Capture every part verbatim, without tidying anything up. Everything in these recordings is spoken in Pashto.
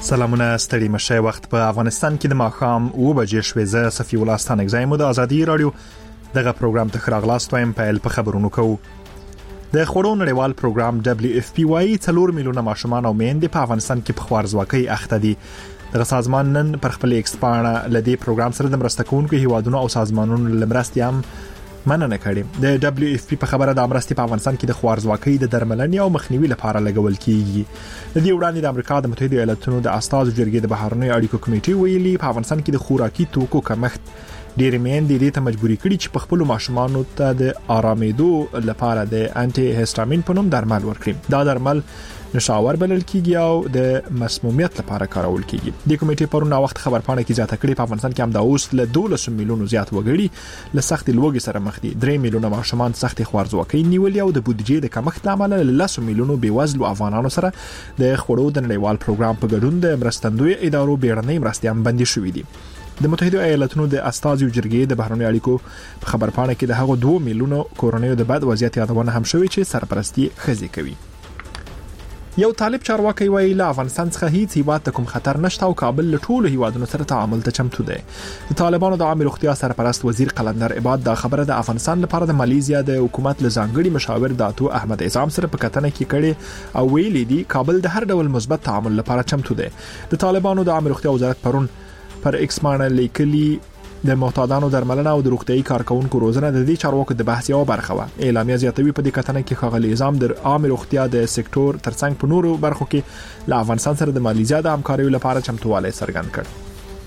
سلامونه ستړي مشه وخت په افغانستان کې د ماښام اوه بجې شوې. زه صفي الله ستانک زایم د ازادي رادیو دغه پروګرام ته خراغلاست وایم. په په خبرونو کوو د خورو نړیوال پروګرام دبليو اف پی وايي څلور میلیونه ماشومان او میندې په افغانستان کې په خوارځواکۍ اخته دي. دغه سازمان نن پر خپل ایکسپانه لدی پروګرام سره د مرسته کوونکو هیوادونو او سازمانونو لمرستي هم مننه کړې. د دبليو اف پی په خبره د امرستي په افغانستان کې د خوارځواکۍ د درملنې او مخنیوي لپاره لګول کیږي. د دې وړاندې د امریکا د متحده ایالاتونو د استازو جرګې د بهرنیو اړیکو کمیټې ویلي په افغانستان کې د خوراکي توکو کمښت ډېر میندې دې ته مجبوري کړي چې په خپل ماشومانو ته د آرامېدو لپاره د انټي هیسټامین په نوم درمل ورکړي. دا درمل نشاور بلل کیږي او د مسمومیت لپاره کارول کیږي. د کمیټې پرون وخت خبرپاڼه کې زیاته کړې په افغانستان کې هم د اوس له دولس میلیونو زیات وګړي له سخت لوګي سره مخ دي. درې میلیونه ماشومان سخت خوارځواکۍ نیولې او د بودیجې د کمښت لامل له لس میلیونو بیوزلو افغانانو سره د خورو د نړیوال پروګرام په ګډون د مرستندوی ادارو بیړنۍ مرستې هم بندي شوې دي. د متحده ایالاتونو د استازو جرګې د بهرنیو اړیکو په خبرپاڼه کې د هغو دوه میلیونو کورنیو د بد وضعیت یادونه هم شوې چې سرپرستی خزي کوي. یو طالب چارواکي وایي له افغانستان څخه هیڅ هیواد ته کوم خطر نشته او کابل له ټولو هیوادونو سره تعامل ته چمتو دی. د طالبانو د عامه روغتیا سرپرست وزیر قلندر عباد دا خبره د افغانستان لپاره د مالیزیا د حکومت له ځانګړي مشاور داتو احمد اعظم سره په کتنه کې کړي او ویلي دي کابل د هر ډول مثبت تعامل لپاره چمتو دی. د طالبانو د عامه روغتیا وزارت پرون پر ایکس باندې لیکلي د معتادانو درملنه او د روغتيایي کارکونکو روزنه د دې چارواکو د بحث یو برخه و. اعلامیه زیاتوي په دې کتنه کې ښاغلي نظام د عامه روغتیا د سکتور ترڅنګ په نورو برخو کې له افغانستان سره د مالیزیا د همکارۍ لپاره چمتووالی څرګند کړ.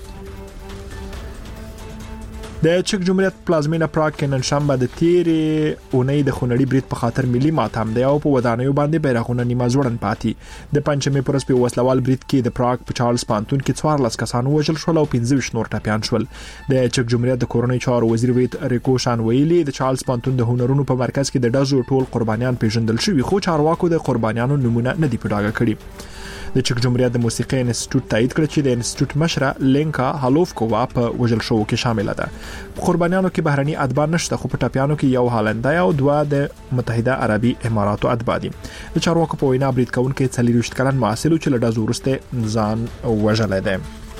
د چک جمهوریت پلازمینه پراګ کې نن شنبه د تیرې اونۍ د خونړي برید په خاطر ملي ماتم دی او په ودانیو باندې بیرغونه نیمه ځوړند پاتې. د پنځمې پرس په وسلوال برید کې د پراګ په چارلز پانتون کې څوارلس کسان وژل شول او پنځه ویشت نور ټپیان شول. د چک جمهوریت د کورنۍ چارو وزیر ویت ریکوشان ویلي د چارلز پانتون د هنرونو په مرکز کې د ډزو ټول قربانیان پیژندل شوي خو چارواکو د قربانیانو نمونه نه دی په ډاګه کړی. د چک جمهوریت د موسیقي انسټیټیوټ تایید کړ چې د انسټیټیوټ مشره لینکا هالوفکووا په وژل شوو کې شامل ده. په قربانیانو کې بهرني اتباع نشته خو په ټپیانو کې یو هالندای او دوه د متحده عربي اماراتو اتباع دي. د چارواکو په وینا برید کوونکي څلور ویشت کلن محصل چې له ډزو وروسته ځان وژل دي.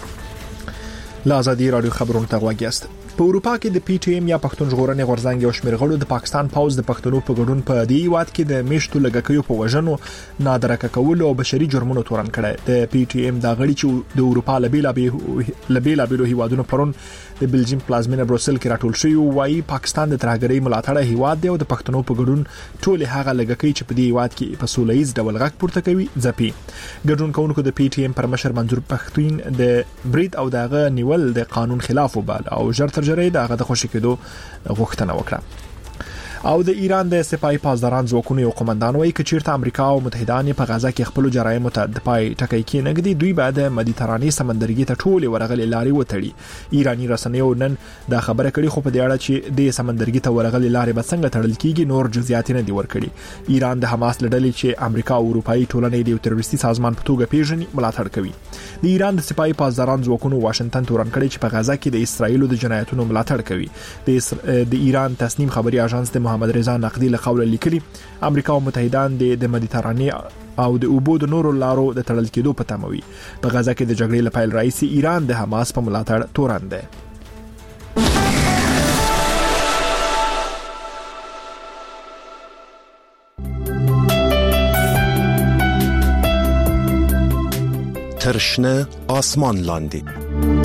لا ازادي رادیو خبرونه ته وګیاست. په اروپا کې د پی ټی ایم یا پښتون ژغورنې غورځنګ یو شمېر غړو د پاکستان پاوز د پښتنو په ګډون په دې هیواد کې د میشتو لګکیو په وژنو نادرکه کول او بشري جرمونو تورن کړي. د پی ټی ایم د غړي چې د اروپا لبیلا لبیلا بیلو هیوادونو پرون د بلجیم پلازمینه بروسل کې راټول شوی وایي پاکستان د ترهګرۍ ملاتړ هیواد دی او د پښتنو په ګډون ټول هغه لګکې چې په دې هیواد کې په سولهییز ډول غږ پورته کوي ځپي. ګډون کوونکو د پی ټی ایم پر مشر منظور پښتون د برید او دغه نیول د قانون خلاف وبال او ژر تر ژره دغه د خوشی کېدو غوښتنه وکړه. او د ایران د سپای پاسداران ځواکونو یو قومندان وایي چې چیرته امریکا او متحدان په غزا کې خپل جرایم ته د پای ټکای کې نګدي دوی بعد مدیترانې سمندرګي ته ټول ورغلي لارې وتړي. ایرانی رسنیو نن دا خبره کړې خو په دې اړه چې د سمندرګي ته ورغلي لارې به څنګه تړل کیږي نور جزئیات نه دي ورکړي. ایران د حماس لړلې چې امریکا او اروپאי ټولنې د تروریستي سازمان په توګه پیژني ملاتړ کوي. د ایران د سپای پاسداران ځواکونو واشنگټن تورن کړي چې په غزا کې د اسرایل د جنایتونو ملاتړ کوي. د د ایران تصنیم خبري اژانس د محمد رضا نقدي له قوله لیکلي امریکا او متحدان د مدیترانې او د اوبو د نورو لارو د تړل کېدو په تمه وي. په غزا کې د جګړې لپاره رئیس ایران د حماس په ملاتړ تورن دی. ترشنه آسمان لاندې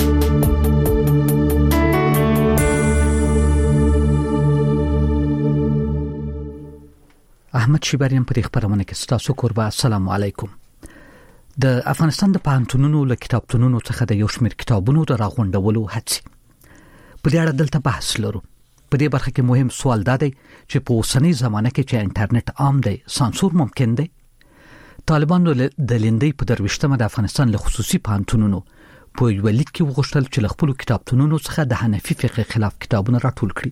احمد شیباریان په خبرونه کې ستاسو قربا. السلام علیکم. د افغانستان د پانتونونو له کتابتونونو څخه د یو شمېر کتابونو د راغونډولو هڅې په دې اړه دلته بحث لرو. په دې برخه کې مهم سوال دا دی چې په اوسنۍ زمانه کې چې انټرنیټ عام دی سانسور ممکن دی. طالبانو د لندې په درويشتمه د افغانستان له خصوصي پانتونونو په یو لیک کې وغوښتل چې له خپل کتابتونونو څخه د حنفي فقه خلاف کتابونه راټول کړي.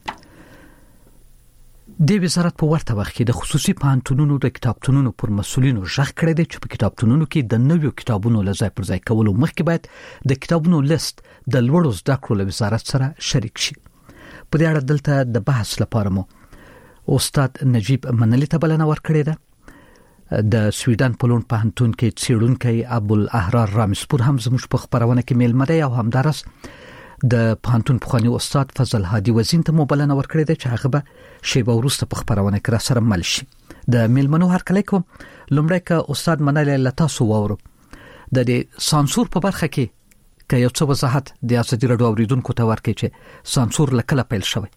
د وزارت په ورته وخت کې د خصوصي پانتونونو د کتابتونونو پر مسؤلینو ژغ کړی دی چې په کتابتونونو کې د نویو کتابونو لږه پر ځای کولو مخکې باید د کتابونو لیست د لوړو زده کړو له وزارت سره شریک شي. په دې اړه دلته د بحث لپاره مو استاد نجیب منلی ته بلنه ورکړې ده. د سویډن په لوند پوهنتون کې څېړونکی ابوالاحرار رامسپور هم زموږ په خبرونه کې میلمه دی او همدارس د پوهنتون پخوانی استاد فضل هادي وزین ته مبلغ ورکړی دی چې هغه به شیبه وروسته په خبرونه کې را سره مل شي. د میلمنو هرکلی کوم. لومړی که استاد منلی له تاسو واورو د دې سانسور په برخه کې که یو څه وضاحت د ازادي راډیو اوریدونکو ته ورکړي چې سانسور له کله پیل شوی؟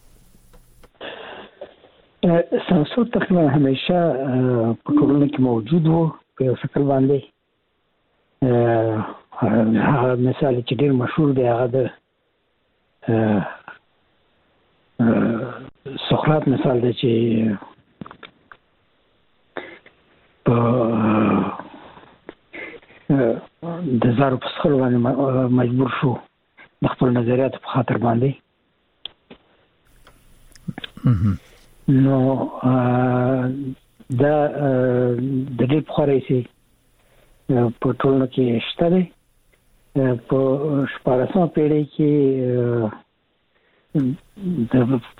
سانسور تقریبا همیشه په ټولنه کې موجود وو په یو شکل باندې. هغه مثال چې ډېر مشهور دی هغه د سقراط مثال دی چې په د زارو په څخه باندې مجبور شو د خپل نظریات په خاطر باندې. نو دا د دې په اړه چې په ټولنه کې شته دی. په شپاړسمه پیړۍ کې د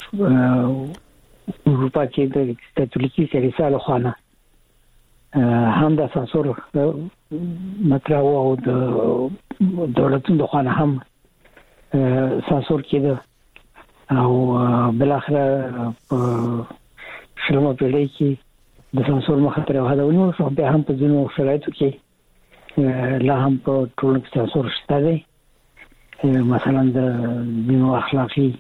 اروپا کې د کاتولیکي کلیسا له خوا نه هم د سانسور مطرح او د دولتونو د خوا نه هم سانسور کېده او بلاخره په شلمه پیړۍ کې د سانسور مخه تر هغه ونیول شو. بیا هم په ځینو شرایطو کې لا هم په ټولنه کې سانسور شته دی. مثلا د ځینو اخلاقي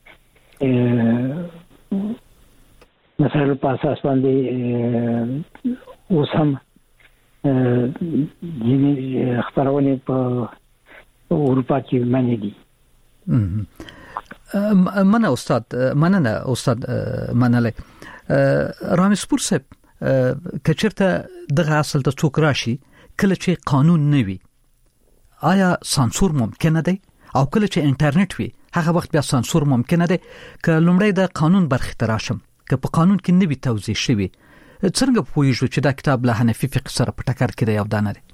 مسایلو په اساس باندې اوس هم ځینې خبرونه په اروپا کې منې دي. مننه استاد مننه استاد منله رامسپور صاحب کچرته دغه اصل ته څوک راشي کله چې قانون نه وي آیا سانسور ممکن دی او کله چې انټرنیټ وي هغه وخت بیا سانسور ممکن دی که لومړی د قانون برخه تراشم که په قانون کې نه وي توضیح شوی څنګه پوهیږو چې دا کتاب له حنفي فقه سره په ټکر کې دی او دا نه دی؟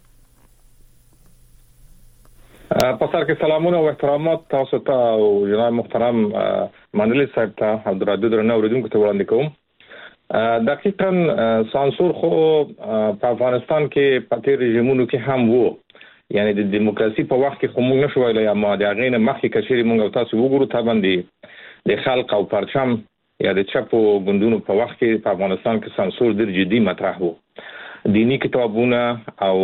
په سر کې سلامونه او احترامات تاسو ته او جناب محترم منلی صاحب ته عبدالرادو درنه اوریدونکو ته وړاندې کوم. دقیقاً سانسور خو په افغانستان کې په تیر رژیمونو کې هم وو، یعنی د دیموکراسي په وخت کې خو موږ نشو ویلای، اما د هغې نه مخکې که چېرې موږ تاسو وګورو طبعا د خلق او پرچم یا د چپو ګوندونو په وخت کې په افغانستان کې سانسور ډېر جدي مطرح وو. دینی کتابونه او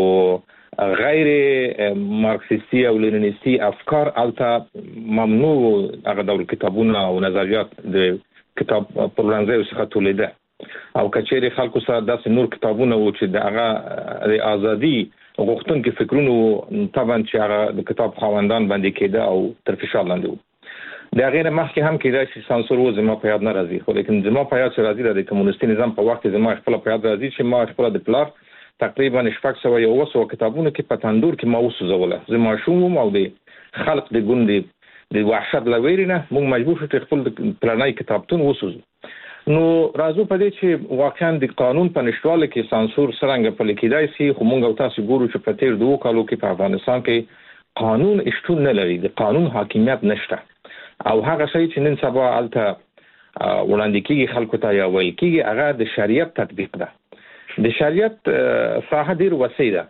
غیر مارکسیستی او لینینیستی افکار البته ممنوع هغه ډول کتابونه او نظریات د کتاب پرلنځیو څخه تولیده او کچېرې خلکو سره داسې نور کتابونه وو چې د هغه د ازادي غوښتونکي فکرونو طبعا چې هغه د کتاب خاوندان باندې کېده او تر فشار لاندې وو. د هغې نه مخکې هم کېدای چې سانسور و، زما په یاد نه راځي، خو لیکن زما په یاد چې راځي د کمونیستي نظام په وخت کې زما خپله په یاد راځي چې ما خپله د پلار تقریبا شپږ سوه یا اووه سوه کتابونه کې په تندور کې ما وسوځوله. زه ماشوم وم او د خلق د ګوند د وحشت له ویرې نه موږ مجبور شو چې خپل پلرنی کتابتون وسوځو. نو راځو په دې چې واقعا د قانون په نشتوالي کې سانسور څرنګه پلي کېدای شي، خو موږ او تاسو ګورو چې په تیر دوو کالو کې په افغانستان کې قانون شتون نه لري، د قانون حاکمیت نشته او هغه شی چې نن سبا هلته وړاندې کېږي خلکو ته یا ویل کېږي هغه د شریعت تطبیق ده. د شریعت ساحه ډېر وسیع ده،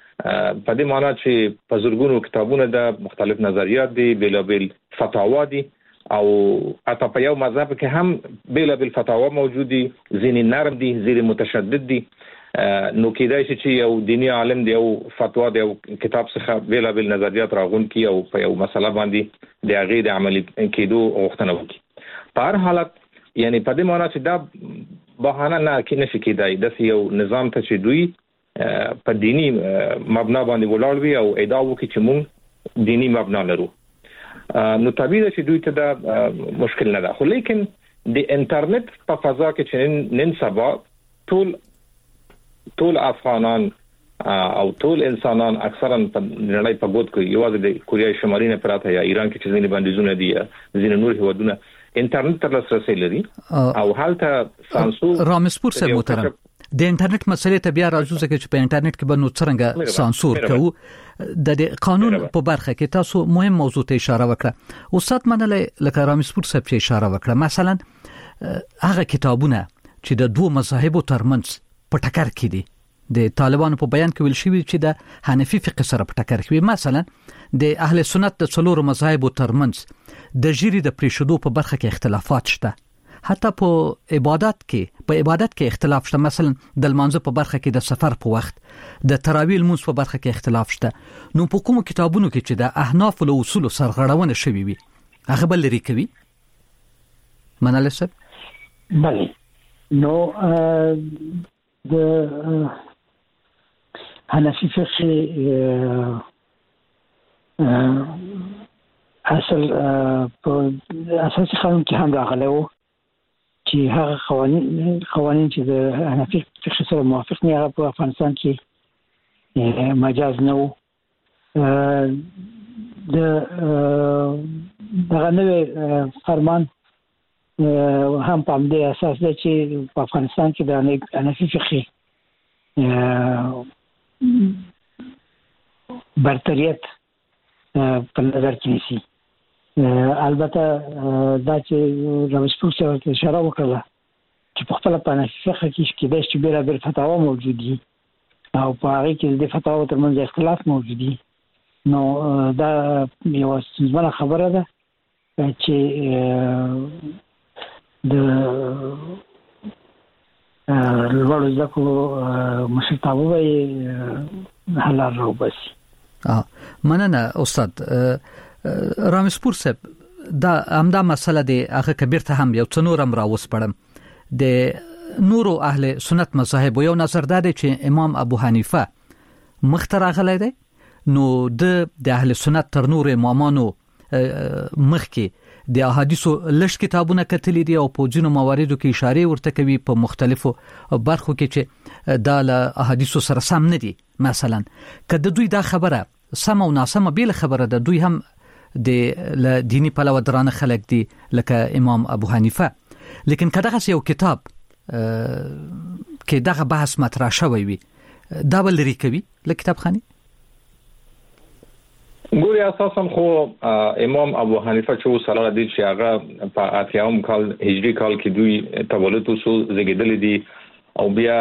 په دې معنا چې په زرګونو کتابونه ده، مختلف نظریات دي، بېلابېل فتاوا دي او حتی په یو مذهب کې هم بېلابېل فتاوا موجود دي، ځینې نرم دي، ځینې متشدد دي. نو کېدای شي چې یو دیني عالم دی او فتوا دی او کتاب څخه بېلابېل نظریات راغونډ کړي او په یو مسله باندې د هغې د عملي کېدو غوښتنه وکړي. په هر حالت یعنی په دې معنا چې دا بهانه نه کې نشي کېدای داسې یو نظام ته چې دوی په دینی مبنا باندې ولاړ وي او ادعا وکړي چې موږ دینی مبنا لرو. نو طبیعي ده چې دوی ته دا مشکل نه ده، خو لیکن د انټرنیټ په فضا کې چې نن سبا ټول ټول افغانان او ټول انسانان اکثرا په نړۍ په ګوت کې یوازې د کوریای شمالي نه پراته یا ایران کې چې ځینې بندیزونه دي یا ځینې نور هیوادونه انټرنیټ ته لاسرسی لري او هلته سانسور. رامسپور صاحب محترم، د انټرنیټ مسلې ته بیا راځو ځکه چې په انټرنیټ کې به نو څرنګه سانسور کوو. د قانون په برخه کې تاسو مهم موضوع ته اشاره وکړه. استاد منلی لکه رامسپور صاحب چې اشاره وکړه، مثلا هغه کتابونه چې د دوه مذاهبو ترمنځ په ټکر کې دي. د طالبانو په بیان کې ویل شوی چې د حنفي فقه سره په ټکر کې وي. مثلا د اهل سنت د څلورو مذاهبو ترمنځ د ژیري د پریښودو په برخه کې اختلافات شته. حتی په عبادت کې په عبادت کې اختلاف شته. مثلا د لمانځه په برخه کې د سفر په وخت د تراویح لمونځ په برخه کې اختلاف شته. نو په کومو کتابونو کې چې د احناف له اصول سرغړونه شوی وي هغه بل لري کوي. منال صاحب بله نو د حنفي فقه اصل په اساسي قانون کې هم راغلی و چې هغه قوانين قوانين چې د حنفي فقه سره موافق نه هغه په افغانستان کې مجاز نه و. د دغه نوې فرمان هم په دې اساس دی چې په افغانستان کې د حنفي فقه برتریت په نظر کې نیسي. البته دا چې رامسپور سره اشاره وکړه چې په خپل په حنفي فقه کې کېدای شي بیره بیره فتاوا موجود دي او په هغه کې د فتاوا ترمنځ اختلاف موجود دي. نو دا یو څه خبره ده چې د لوړو زده کړو مشرتابه به حلال راوباسي. مننه استاد رامسپور صاحب. دا همدا مسله دی هغه کبیر ته هم یو څه نور هم راوسپړم. د نورو اهل سنت مذاهب یو نظر دا دی چې امام ابو حنیفه مخترع غلی دی. نو د اهل سنت تر نور امامانو مخکې د احادیثو لږ کتابونه کتلي دي او په ځینو مواردو کې اشاره ورته کوي په مختلفو برخو کې چې دا له احادیثو سره سم نه دي. مثلا کله دوی دا خبره سم او ناسمه بیل خبره ده، دوی هم د دینی پلوه درانه خلک دي لکه امام ابو حنیفه. لیکن کله یو کتاب کې دغه بحث مطرح شوی وي دا بل لري کوي له کتابخانه. ګوري اساسا خو امام ابو حنیفه چې سره د چې هغه په اتیاوم کال هجری کال کې دوی تولد وسو زګیدل دي او بیا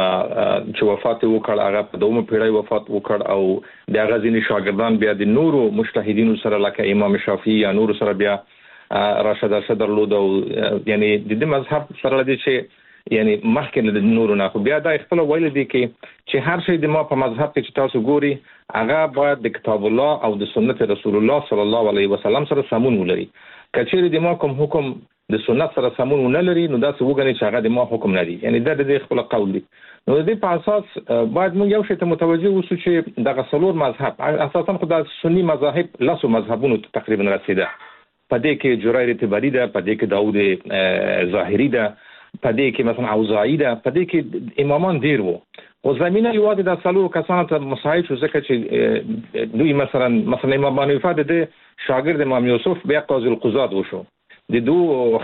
چې وفات وکړ هغه په دومره پیړۍ وفات وکړ او د هغه ځینې شاګردان بیا د نورو مجتهدینو سره لکه امام شافعي یا نور سره بیا راشد صدر لود او یعنی د دې مذهب سره د چې یعنی مخکې د نورو نه خو بیا دا خپل ویل دي کې چې هر شی د ما په مذهب کې چې تاسو ګوري هغه باید د کتاب الله او د سنت رسول الله صلی الله علیه وسلم سره سمون ولري. کچېره د ما کوم حکم د سنت سره سمون نه لري نو دا څه وګڼي چې هغه د ما حکم نه دی. یعنی دا د خپل قول دی. نو د دې په اساس باید موږ یو شی ته متوجه اوسو چې د غسلور مذهب اساسا خو د سنی مذاهب لاسو مذهبونو تقریبا رسیده. پدې کې جرير تبری ده، پدې کې داوود ظاهری ده، پدې کې مثلا اوزاعی ده، پدې کې امامان ډیر وو. او زمينه یو د سلو کسانو ته مساعد شو ځکه چې دوی مثلا مثلا امام حنیفه د شاګرد امام یوسف بیا قاضي القضات وشو د دوه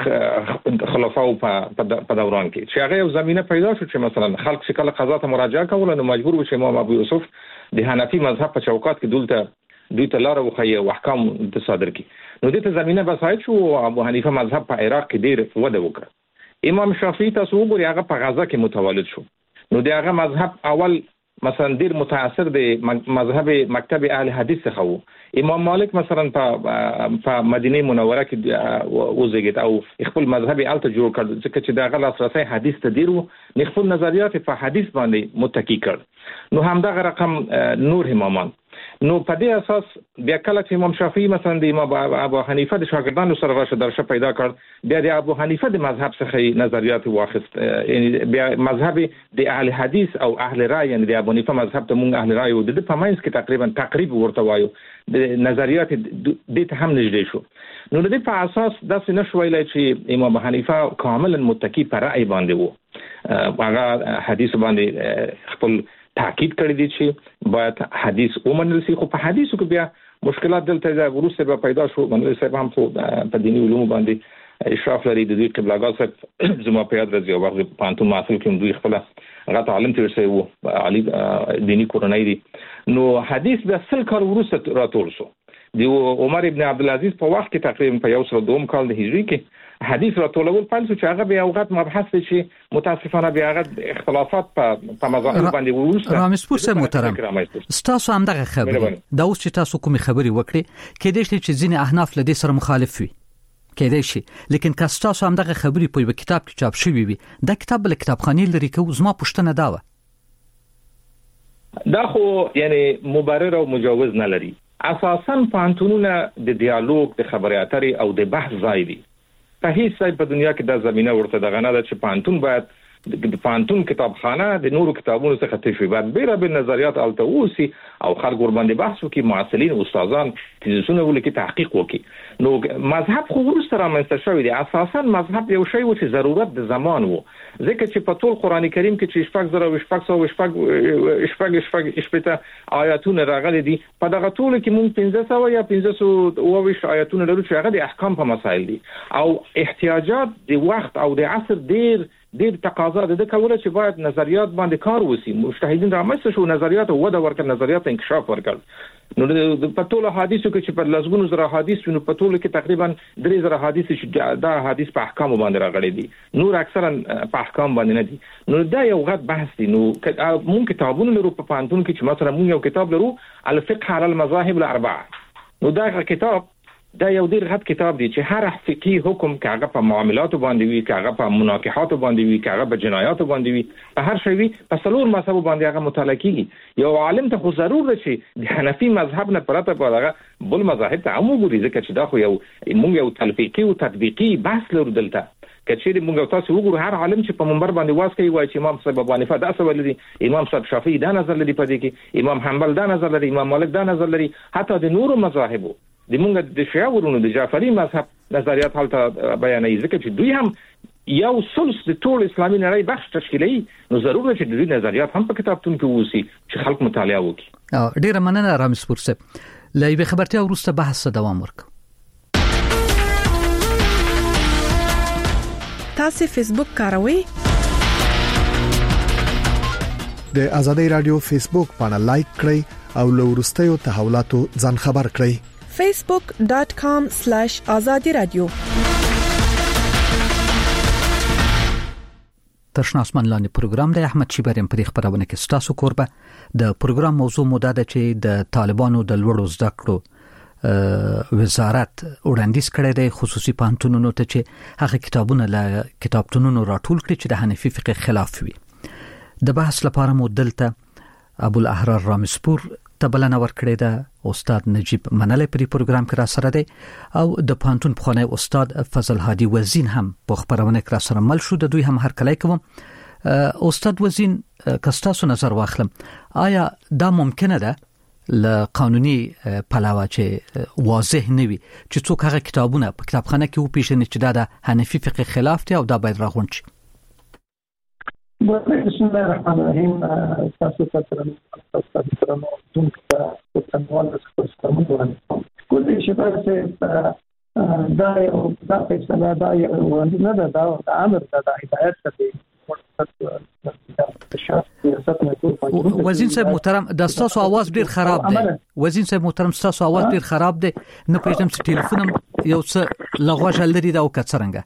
خلفاو په دوران کې چې هغه یو زمينه پیدا شو چې مثلا خلک چې کله قضا ته مراجعه کول نو مجبور و چې امام ابو یوسف د حنفي مذهب په چوکات کې دلته دوی ته لار وخی او احکام تصادر کی. نو دته زمينه بسایت شو ابو حنیفه مذهب په عراق کې ډیر وده وکړ. امام شافعي تاسو وګورئ هغه په غزا کې متولد شو. نو دغه مذهب اول مثلا ډیر متاثر دی مذهب مکتب اهل حدیث څخه وو. امام مالک مثلا په په مدینه منوره کې وزګیت او خپل مذهب الته جوړ کړ ځکه چې دغه لاسرسي حدیث ته ډیر وو خپل نظریات په حدیث باندې متکی کړ. نو همدغه رقم نور امامان. نو په دې اساس بیا کله چې امام شافعي مثلا د امام ابو حنیفه د شاګردانو سره راشه درشه پیدا کړ بیا د ابو حنیفه د مذهب څخه نظریات واخیست. یعنی بیا مذهب د اهل حدیث او اهل رای یعنی د ابو حنیفه مذهب ته مونږ اهل رای او د په ماینس کې تقریبا تقریب ورته وایو د نظریات د ته هم نږدې شو. نو د په اساس داسې نشو ویلای چې امام ابو حنیفه کاملا متکی پر رای باندې وو. هغه حدیث باندې خپل تاکید کړی دی چې باید حدیث ومنل شي. خو په حدیثو کې بیا مشکلات دلته د ورسره به پیدا شو. منل صاحب هم په دینی علوم باندې اشراف لري د دوی قبله‌ګاه صاحب زما په یاد راځي او وخت په انتم معاصر کې دوی خپل غته عالم تیر شوی وو علي دینی کورنۍ دي. نو حدیث د سل کار ورسره راټول شو. د عمر ابن عبدالعزيز په وخت کې تقریبا په یو سل دوم کال د هجری کې حدیث راټولول پیل شو چې هغه به یو غټ مبحث چې متاسفانه به هغه اختلافات په په مذاهب باندې ورسره رامسپور صاحب محترم ستاسو هم دغه خبرې دا اوس چې تاسو کومې خبرې وکړي کې دې چې ځینې احناف لدې سره مخالف وي کېدای شي لیکن که تاسو هم دغه خبرې په یو کتاب کې چاپ شوی وي دا کتاب له کتابخانې لري کوم زما پوښتنه دا و دا خو یعنی مبرر او مجوز نه لري اساساً پانتونونه د ډیالوګ د خبرې اترې او د بحث ځای دي په هیڅ ځای په دنیا کې دا زمينه ورته دغه نه ده چې پانتون باید د پانتون کتابخانه د نورو کتابونو څخه تشوي بعد بیره به نظریات التوسی او خلک ور باندې بحث وکي معاصرین استادان تیزونه ولکي تحقیق وکي نو مذهب خو ورسره راځي شوی دی اساسا مذهب یو شی و چې ضرورت د زمان وو ځکه چې په ټول قران کریم کې چې شپږ زره او شپږ سو شپږ شپږ شپږ شپږ آیاتونه راغلي دي په دغه ټول کې مونږ پنځه سو یا پنځه سو او ویش آیاتونه لرو چې هغه د احکام په مسایل دي او احتیاجات د وخت او د عصر ډیر ډیر تقاضا ده د کوله چې باید نظریات باندې کار وسی مجتهدین رامسته شو نظریات او وده ورکړ نظریات انکشاف ورکړ نو د پټول حدیثو کې چې په لزګونو زره حدیث نو پټول کې تقریبا درې زره حدیث چې دا حدیث په احکام باندې راغلي دي نور اکثرا په احکام باندې نه دي نو دا یو غټ بحث دی نو مونږ کتابونه لرو په پانتون کې چې مثلا مونږ یو کتاب لرو الفقه على المذاهب الاربعه نو دا کتاب دا یو ډیر غټ کتاب دی چې هر فقهي حکم کاغه په معاملاتو باندې وي کاغه په مناقحاتو باندې وي کاغه په جنایاتو باندې وي په هر شی وي په څلور مذهب باندې هغه مطالعه کیږي یو عالم ته خو ضرور دی چې د حنفي مذهب نه پرته په هغه بل مذاهب ته عمو ګوري ځکه چې دا خو یو موږ یو تلفیقي او تطبیقي بحث لرو دلته کچېری موږ تاسو وګورو هر عالم چې په منبر باندې واس کوي وایي چې امام صاحب ابو حنیفه دا څه ولري امام صاحب شافعي دا نظر لري په دې کې امام حنبل دا نظر لري امام مالک دا نظر لري حتی د نورو مذاهبو د موږ د شیعورونو د جعفری مذهب نظریات حالته بیانې ځکه چې دوی هم یو ثلث د ټول اسلامي نړۍ بخش تشکیلوي نو ضروري چې د دوی نظریات هم په کتابتون کې ووسی چې خلک مطالعه وکړي ډیره مننه رامسپور صاحب لا یو خبرتیا وروسته بحث دوام ورکړو تاسو فیسبوک کاروئ د ازادي رادیو فیسبوک باندې لایک کړئ او له وروستیو تحولاتو ځان خبر کړئ facebook dot com slash azadi radio ترشنا اسمان لاندې پروګرام د احمد شیبریم په خبرونه کې ستاسو کوربه د پروګرام موضوع مده ده چې د طالبانو د لوړو زده کړو وزارت وړاندیز کړی دی خصوصي پانتونونو ته چې هغه کتابونه له کتابتونونو راټول کړي چې د حنفي فقه خلاف وي د بحث لپاره مو دلته ابو الاحرار رامسپور تبلنه ورکړی ده استاد نجیب منلی په پروګرام کې را سره دی او د پانتون پخوانی استاد فضل هادي وزین هم په خبرونه کې را سره مل شو د دوی هم هر کله کوم استاد وزین کستاسو نظر واخلم آیا دا ممکنه ده ل قانوني پلاوه چې واضح نه وي چې څوک هغه کتابونه په کتابخانه کې وپیژني چې دا د حنفي فقه خلاف دي او دا باید راغونډ شي بسم الله الرحمن الرحیم تاسو ته تاسو ته نو څنګه تاسو څنګه ولې کوم شي چې دا او دا په څه دا یو نه دا دا امر دا هدایت کوي وزین صاحب محترم د تاسو आवाज ډیر خراب دی وزین صاحب محترم تاسو आवाज ډیر خراب دی نه پېژنم چې ټلیفون یو څه لغوه لري دا او کڅرنګ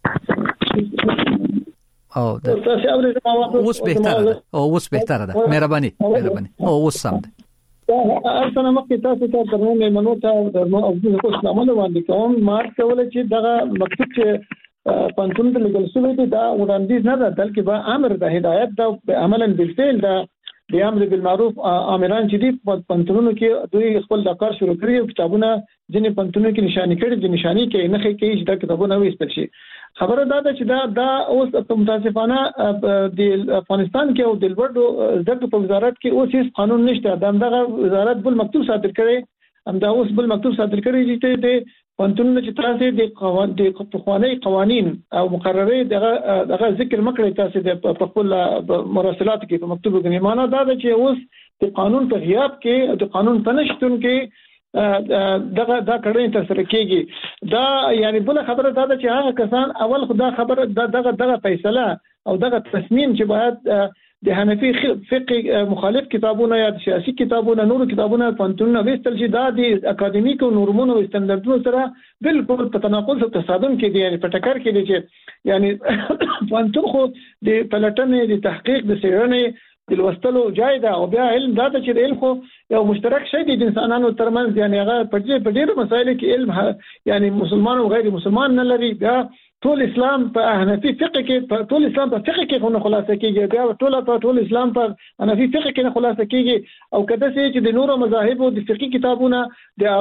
او اوس بهتره ده او اوس بهتره ده مهرباني مهرباني او اوس سم ده اصلا مکه تاسو ته درنه منو ته د موضوع کوم عمل باندې کوم مار کول چې دغه مکتوب چې پنځون د لګل شوی دی دا وړاندیز نه ده بلکې به امر د هدایت دا عملاً بالفعل دا د امر بالمعروف امران چې دی پنځونو کې دوی خپل د کار شروع کړی او کتابونه ځینې پنځونو کې نشانی کړي د نشانی کې نه کې چې دا کتابونه وېستل شي خبره دا ده چې دا دا اوس په متاسفانه د افغانستان کې او د لوړو زده په وزارت کې اوس هیڅ قانون نشته دا دغه وزارت بل مکتوب صادر کړي هم دا اوس بل مکتوب صادر کړي چې د پنځونو چې تاسو د قوانین د قوانین قوانین او مقررې دغه دغه ذکر مکړی تاسو د خپل مراسلات کې په مکتوب کې معنا دا ده چې اوس د قانون په غیاب کې د قانون په نشتون کې دغه دا کړي تر سره کېږي دا یعنی بل خبره دا ده چې هغه کسان اول خدا خبره دغه دغه فیصله او دغه تصمیم چې باید د حنفي فقه مخالف کتابونه یا سیاسي کتابونه نور کتابونه پانتونه وستل چې دا د اکاډمیک نورمونو او ستاندردونو سره بالکل په تناقض او تصادم کې دي، یعنی په ټکر کې دي چې یعنی پانتون خو د پلټنې د تحقیق د څېړنې د لوستلو ځای ده او بیا علم دا چې علم خو یو مشترک شی دی د انسانانو ترمنځ، یعنی هغه په ډېرو مسایلو کې علم یعنی مسلمان او غیر مسلمان نه لري. بیا ټول اسلام په حنفي فقه کې ټول اسلام په فقه کې خو خلاصه کیږي، بیا ټول په ټول اسلام په حنفي فقه کې نه خلاصه کیږي. او کله چې د نورو مذاهب او د فقهي کتابونه د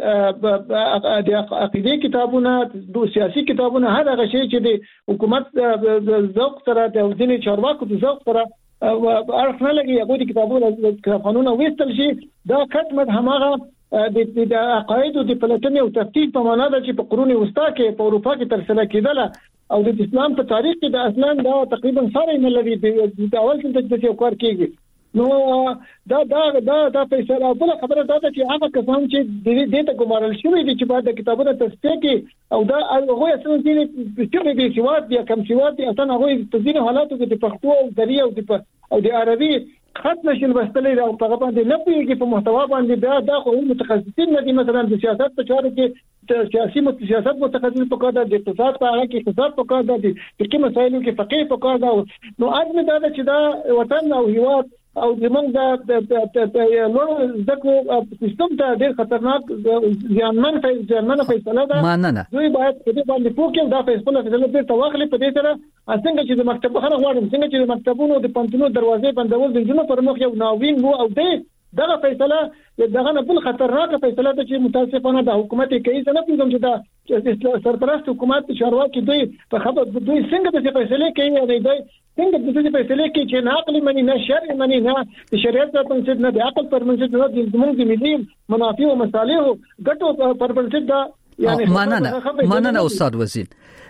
هغه د عقیده کتابونه د سیاسي کتابونه هر هغه شی چې د حکومت د ذوق سره د ځینې چارواکو د ذوق سره ارخ نه لګي، هغه د کتابونو قانون وستل شي دا کټمت هماغه د د عقاید او د پلاتنی او تفکیک په معنا ده چې په قرون وسطا کې په اروپا کې ترسره کېدل او د اسلام په تاریخ کې د اصلان دا تقریبا سره نه لري د اول څخه د یو کار کېږي. نو دا دا دا دا فیصله بل خبره ده چې هغه کسان چې د دې ته ګمارل شوی دي چې بعد د کتابونو تصدیق کې او دا هغه اصلا چې چې د سواد یا کم سواد دي اصلا هغه په ځینې حالاتو کې د پښتو او دري او د او د عربي خط نشي لوستلې او په باندې نه پیږي په محتوا باندې دا دا خو متخصصین نه دي، مثلا د سیاست په چارو کې سیاسي سیاست متخصص په کار ده، د اقتصاد په اړه کې اقتصاد په کار ده، د فقهي مسایلو کې فقيه په کار ده. نو اځمه دا چې دا وطن او هیواد او زمونږ د لوړ ذکر سیستم ته ډېر خطرناک ځانمن ځانمن فیصله ده. دوی باید په دې باندې پوښتنه دا فیصله فیصله ډېر تواخلي په دې سره څنګه چې د مکتب خلک غواړي څنګه چې د مکتبونو د پانتونو دروازې بندول د جنونو پر مخ یو ناوین وو او دې دغه فیصله دغه نه بل خطرناک فیصله ده چې متاسفانه د حکومت کې څه نه پیږم چې دا سرپرست حکومت چارواکي دوی په خبر دوی څنګه د فیصله کوي او دوی څنګه د دې فیصله کوي چې نه عقل منی نه شرع منی نه د شریعت په بنسټ نه د عقل پر بنسټ نه د زموږ ملي منافع او مصالح ګټو پر بنسټ دا یعنی مننه مننه استاد وزیر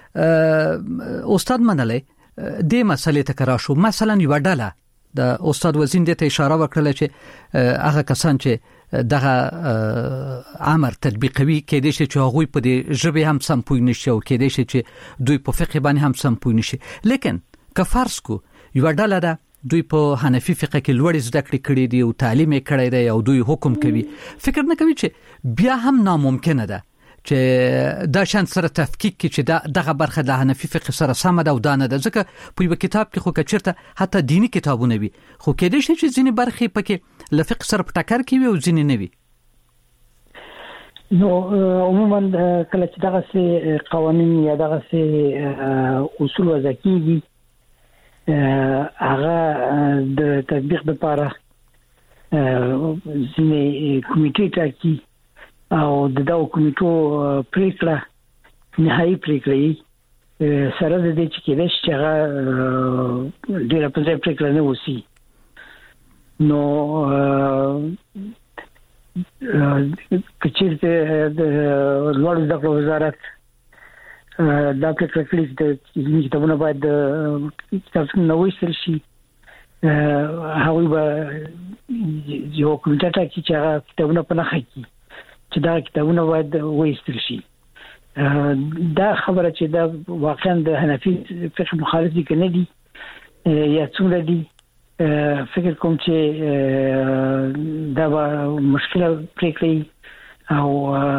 استاد منلې د مسلې تکرار شو. مثلا یو ډله د استاد وزین د ته اشاره وکړه چې هغه کسان چې دغه امر تطبیقوي کې د شي چې هغه په دې ژبه هم سم پوي نشي او کې د شي چې دوی په فقه باندې هم سم پوي نشي. لیکن که فرض کو یو ډله ده دوی په حنفي فقه کې لوړ زده کړې کړې دي او تعلیم یې کړی دی او دوی حکم کوي، فکر نه کوي چې بیا هم ناممکنه ده چې دا شان سره تفکیک کې چې دغه برخه د حنفي فقه سره سم ده او دا نه ده، ځکه په یو کتاب کې خو کچرته حتی دینی کتابونه وي خو کې د شي چې ځینې برخې پکې له فقه سره په ټکر کې وي او ځینې نه وي. نو عموما کله چې دغه سي قوانين یا دغه سي اصول وضع کیږي هغه د تطبیق لپاره ځینې کمیټې ټاکي او د دغه کمیټو پریکړه نهایي پریکړه سره د دې چې کېدای شي چې هغه ډېر په ځای پریکړه نه وسی. نو کچېرته د لوړ زده کړو وزارت دا پریکړه کړې چې کتابونه باید کتابونه نو ویشل شي، هغوی به یو کمیټه ټاکي چې هغه کتابونه په نښه کړي چې دا کتابونه باید وایستل شي. دا خبره چې دا واقعا د حنفي فقه مخالف دي کنه دي یا څومره دي، فکر کوم چې دا به مشکله پرېکړي او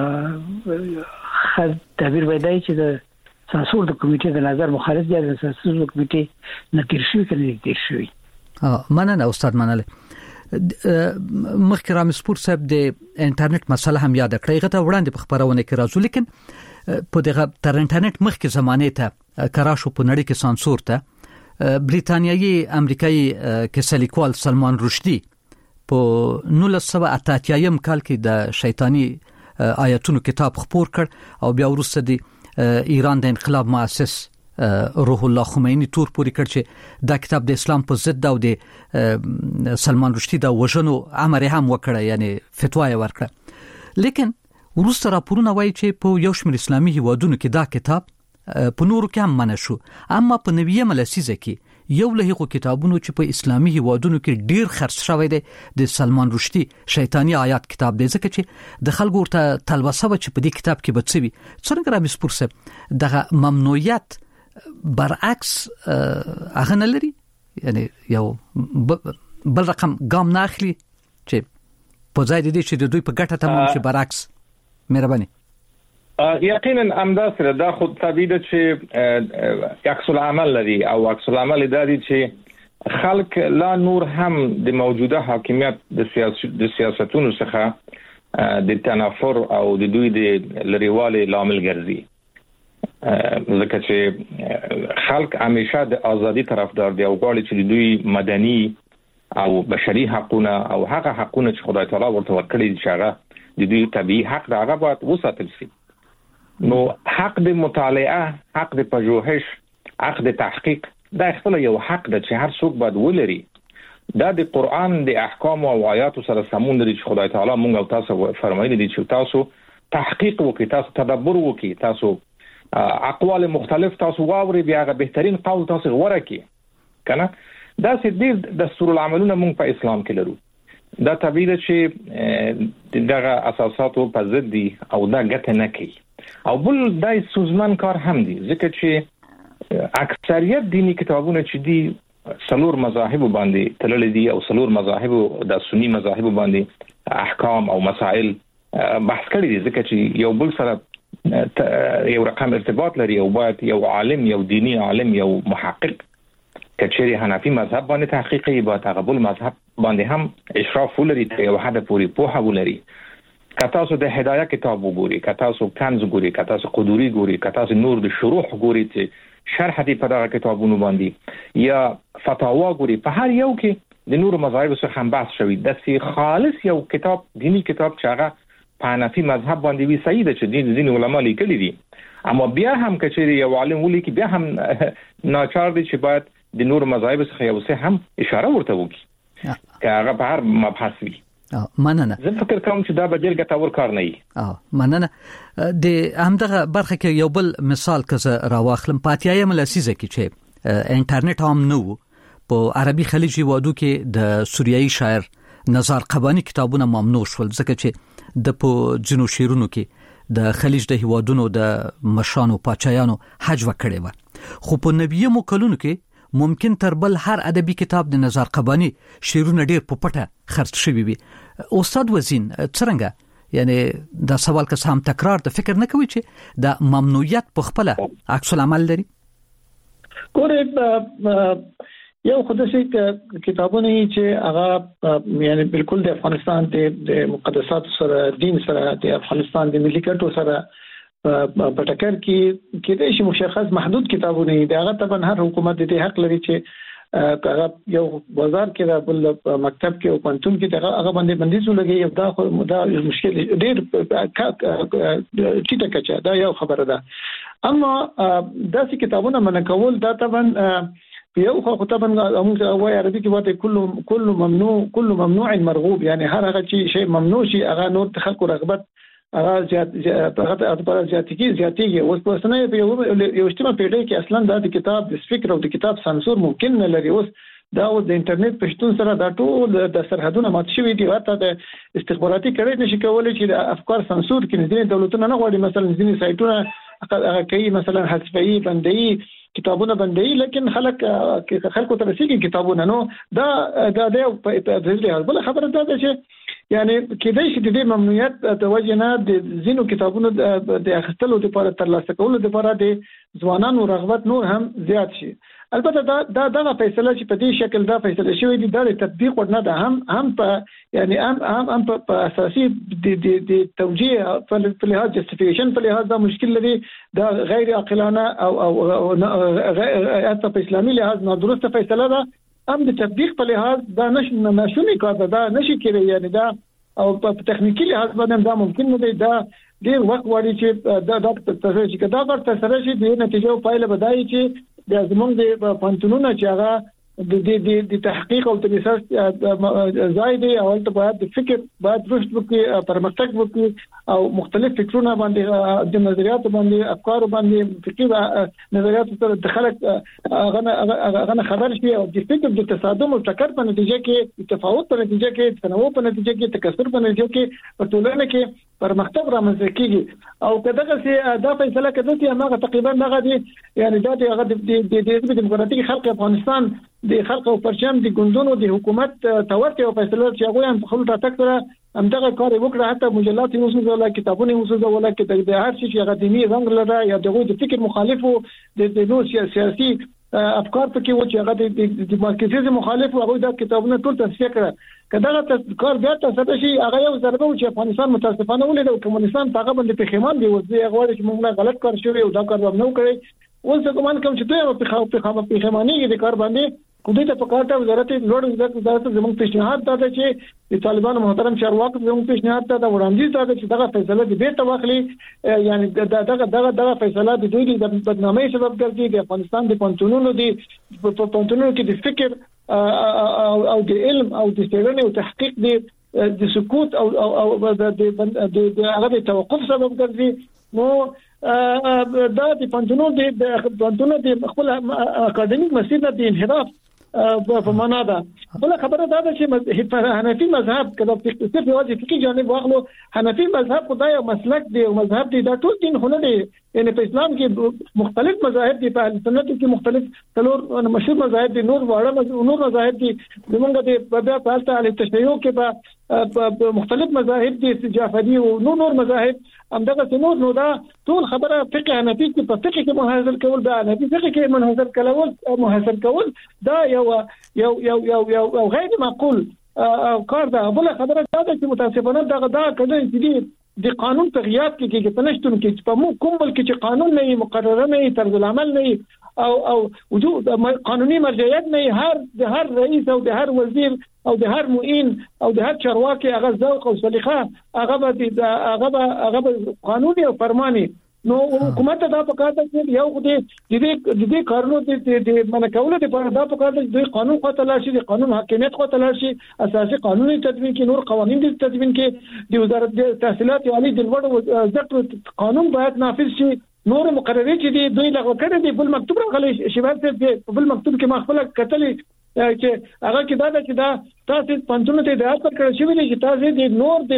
خاص تعبیر وایي چې د سانسور د کمیټې د نظر مخالف دي، د سانسور د کمیټې نه تیر شوی کنه تیر شوی. اه مننه استاد مننه. مخکې رامز پور صاحب د انټرنیټ مسله هم یاد کړی، غته وړاندې په خبرونه کې راځو، لیکن په دغه تر انټرنیټ مخکې زمانه ته کراشو په نړۍ کې سانسور ته بریتانیایی امریکایي کیسه لیکوال سلمان رشدي په نولس سوه اته اتیا کال کې د شیطانی آیاتونو کتاب خپور کړ او بیا وروسته د ایران د انقلاب مؤسس روح الله خمینی تور پوری کړ چې دا کتاب د اسلام په ضد او د سلمان رشدي د وژنو امر هم وکړ، یعنی فتوا یې ورکړه. لیکن وروسته راپورونه وایي چې په یو شمېر اسلامي هیوادونو کې دا کتاب په نورو کې هم منع شو، اما په نویمه لسیزه کې یو له هغو کتابونو چې په اسلامي هیوادونو کې ډیر خرڅ شوی دی د سلمان رشدي شیطانی آیات کتاب دی، ځکه چې د خلکو ورته تلوسه و چې په دې کتاب کې به څه وي. څنګه رامز پور صاحب دغه ممنوعیت برعکس هغه نه لري یعنی یو بل رقم ګام نه اخلي چې په ځای دې چې د دوی په ګټه تمام شي برعکس؟ مهرباني. یقینا امداسره دا خود طبيعي ده چې عکس العمل لري او عکس العمل دا دي چې خلق لا نور هم د موجوده حاکمیت د سیاست د سیاستونو څخه د تنافر او د دوی د لريوالي لامل ګرځي، ځکه چې خلق همیشه د ازادي طرفدار دي او غواړي چې دوی مدني او بشري حقوقونه او هغه حقوقونه چې خدای تعالی ورته ورکړي دي چې هغه د دوی طبيعي حق دا هغه باید وساتل شي. نو حق د مطالعه، حق د پژوهش، حق د تحقیق دا خپل یو حق ده چې هر څوک باید ولري. دا د قران د احکام او آیات سره سمون لري چې خدای تعالی مونږ او تاسو فرمایلی دي چې تاسو تحقیق وکړئ، تاسو تدبر وکړئ، تاسو اقوال مختلف تاسو واوري، بیا غو بهترین قول تاسو غوړه کی کنه. دا چې د دستور العملونه مونږ په اسلام کې لرو، دا طبيعي ده چې دغه اساساتو په ضد دي او دا ګټه نه کوي. او بل دای سوزمن کار هم دي، ځکه چې اکثریت دینی کتابونه چې دي څلور مذاهب باندې تلل دي او څلور مذاهب د سنی مذاهب باندې احکام او مسائل بحث کړي دي، ځکه چې یو بل سره یو رقم ارتباط لري. او باید یو عالم، یو دینی عالم، یو محقق کچېری حنفي مذهب باندې تحقیقي باید هغه بل مذهب باندې هم اشراف ولري، ته یو حد پوری پوهه ولري. کته سو د هدايه کتاب وګوري، کته سو کنز ګوري، کته سو قدوري ګوري، کته سو نور د شروح ګوري چې شرح دي په دغه کتابونو باندې، یا فتاوا ګوري. په هر یو کې د نور مذاهب څخه هم بحث شوی. د سی خالص یو کتاب، دینی کتاب چې هغه په حنفي مذهب باندې وی صحیح ده چې دین دین علماء لیکلي دي، اما بیا هم کچېری یو عالم ولیکي بیا هم ناچار دي چې باید د نور مذاهب څخه یو څه هم اشاره ورته وکړي که هغه په هر مبحث وي. مننه. زه فکر کوم چې دا به ډېر ګټور کار نه وي. اه مننه. د همدغه برخه کې یو بل مثال که راواخلم، پاتیایم لسیزه کې چې انټرنیټ هم نه وو، په عربي خلیج هیوادو کې د سوریایي شاعر نزار قبانی کتابونه ممنوع شول، ځکه چې د په جنو شیرونو کې د خلیج د هیوادونو د مشانو پاچایانو حج وکړي و. خو په نبیمو کلونو کې ممکن تر بل هر ادبي کتاب د نزار قبانی شیرونه ډیر په پټه خرڅ شوی وي. استاد وزین څنګه یعنی دا سوال که هم تکرار د فکر نه کوي چې د ممنوعیت په خپل عکس العمل لري؟ ګوره یو خداسي کتابونه چې هغه یعنی بالکل د افغانستان د مقدسات سره، دین سره، د افغانستان د ملي ګټو سره په ټکر کې کېدای شي مشخص محدود کتابونه دي. هغه طبعا هر حکومت د حق لري چې هغه یو بازار کې د بل مکتب کې او پنتون کې هغه باندې بندیز ولګي. یو دا خو دا مشکل ډېر ټیټه کچه دا یو خبره ده. اما داسې کتابونه منکول دا طبعا یو خو طبعا موږ وایي عربي کې واته کله کله ممنوع کله ممنوع مرغوب، یعنی هر هغه شی ممنوع شي هغه نور خلکو رغبت هغه زیات هغه په زیاتګي زیاتېږي. اوس په سنه یو یو اجتماع پیډه کې اصلا د کتاب د فکر او د کتاب سانسور ممکن نه لري. اوس دا د انټرنیټ په شتون سره دا ټول د سرحدونو مات شوي دي. ورته د استخباراتي کړي نشي کولای چې د افکار سانسور کړي. ځینې دولتونه نه غواړي مثلا ځینې سایټونه هغه کوي مثلا حذفي بندي کتابونه بندي، لیکن خلک خلکو ته رسیدي کتابونه. نو دا دا د په دې بل خبره ده چې یعنی کېدای شي د ممنوعیت د وجه نه د زینو کتابونو د اخیستلو لپاره تر لاسه کولو لپاره د ځوانانو رغبت نور هم زیات شي. البته دا دا دا فیصله چې په دې شکل دا فیصله شوې دي د تطبیق ورنه ده هم هم په یعنی هم هم هم په اساسي د د د توجیه په لحاظ جسټیفیکیشن په لحاظ دا مشکل لري، دا غیر عاقلانه او او حتی په اسلامي لحاظ نادرسته فیصله ده. هم د تطبیق په لحاظ دا نشي نشونی کار ده، دا نشي کېږي. یعنی دا او په تخنیکی لحاظ باندې دا ممکن نه دی. دا ډیر وخت وړي چې دا د تاسو چې دا ورته سره شي د نتیجو پایله بدایي چې د زمونږ د پانتونونو چې هغه د د د تحقیق او تنساس زائد او ته باید د فکر باید رشد وکړي، پرمختګ وکړي او مختلف فکرونه باندې د نظریات باندې افکار باندې فکر نظریات سره د خلک هغه هغه خبر شي او د فکر د تصادم او ټکر په نتیجه کې تفاوت په نتیجه کې تنوع په نتیجه کې تکثر په نتیجه کې په ټولنه کې پرمختګ رامنځته کیږي. او کداغه سي دا فیصله کړه چې هغه تقریبا دغه دي یعنی دا هغه د د حزب دیموکراتیک خلق افغانستان د خلق او پرچم د ګوندونو د حکومت تورته او فیصله چې هغه هم خپل ټاکل کړه هم دغه کار وکړه حتی مجلات یې وسوځول کتابونه وسوځول کې د هر شي هغه دیني رنګ لري یا دغه د فکر مخالفو د نو سیاسي افکار په کې و چې هغه د مارکسیزم مخالف او هغه د کتابونو ټول تصفیه کړه کداغه کار بیا تاسو شي هغه یو ضربه چې افغانستان متاسفانه ولید او کمونستان هغه باندې پښیمان دی وځي هغه چې موږ غلط کار شوی او دا کار نو کړی اوس کوم کوم چې دوی په خاطر په پښیمانی د کار باندې کومه ته په کارته وزارت لوړ وزارت زموږ پیشنهاد دا چې د طالبانو محترم چارواکو زموږ پیشنهاد دا وړاندیز دا چې دغه فیصله د بیرته واخلي یعنی دغه دغه دغه فیصله د دوی د بدنامۍ سبب ګرځي د افغانستان د پونتونونو دي په پونتونونو کې د فکر او د علم او د څېړنې او تحقیق د د سکوت او او د د هغه توقف سبب ګرځي نو دا د پونتونونو د پونتونونو د خپل اکاډمیک مسیر د انحراف په معنا ده بل خبره دا ده چې حنفي مذهب کله په صرف یوازې فقهي جانب واخلو حنفي مذهب خدای او مسلک دی او مذهب دی دا ټول دین خونه دی یعنی په اسلام کې مختلف مذاهب دي په اهل سنت کې مختلف څلور مشهور مذاهب دي نور واړه نور مذاهب دي زمونږ د بیا په حالت اهل تشیع کې په مختلف مذاهب دي جعفری او نور نور مذاهب همدغه نور نو دا ټول خبره فقه حنفي کې په فقه کې منحصر کول دا حنفي فقه کې منحصر کول منحصر کول دا یو یو یو یو یو غیر معقول کار ده بل خبره دا چې متاسفانه دا دا کله چې د قانون تغییر کې کې پنځتون کې په مو کوم بل کې چې قانون نه مقرره نه طرز العمل نه او او وجود قانوني مرجعیت نه هر د هر رئیس او د هر وزیر او د هر معین او د هر چارواکي هغه ذوق او سلیقه هغه به هغه هغه قانوني او فرماني نو حکومت دا په کار ده چې یو د دې د دې کارونو د منکولو لپاره دا په کار ده چې قانون خو تلاشي د قانون حاکمیت خو تلاشي اساسي قانوني تدوین کې نور قوانين د تدوین کې د وزارت د تحصیلات عالی د لوړ ذکر قانون باید نافذ شي نور مقررات چې دوی لغوه کړي دي بل مکتوب راغلي شباب ته بل مکتوب کې مخفله کتلې چې هغه کې دا چې دا تاسو پنځونه ته د اثر کړی شوی دی چې تاسو د نور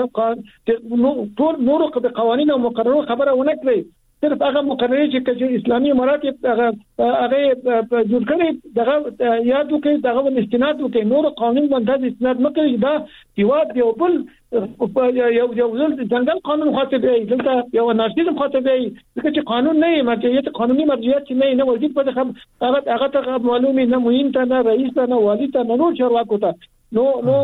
د ټول نور د قوانینو او مقرراتو خبره ونه کړئ صرف هغه مقررات چې اسلامي امارات هغه هغه جوړ کړي دغه یادو کې دغه استناد وکړي نور قانون باندې استناد مکړي دا یواد یو بل یو یو ځنګل قانون خاطر دی دلته یو ناشید خاطر دی چې قانون نه مرجعیت قانوني مرجعیت نه نه وجود په هغه هغه ته معلومه نه مهم ته نه رئیس ته نه والی ته نه نور چارواکو ته نو نو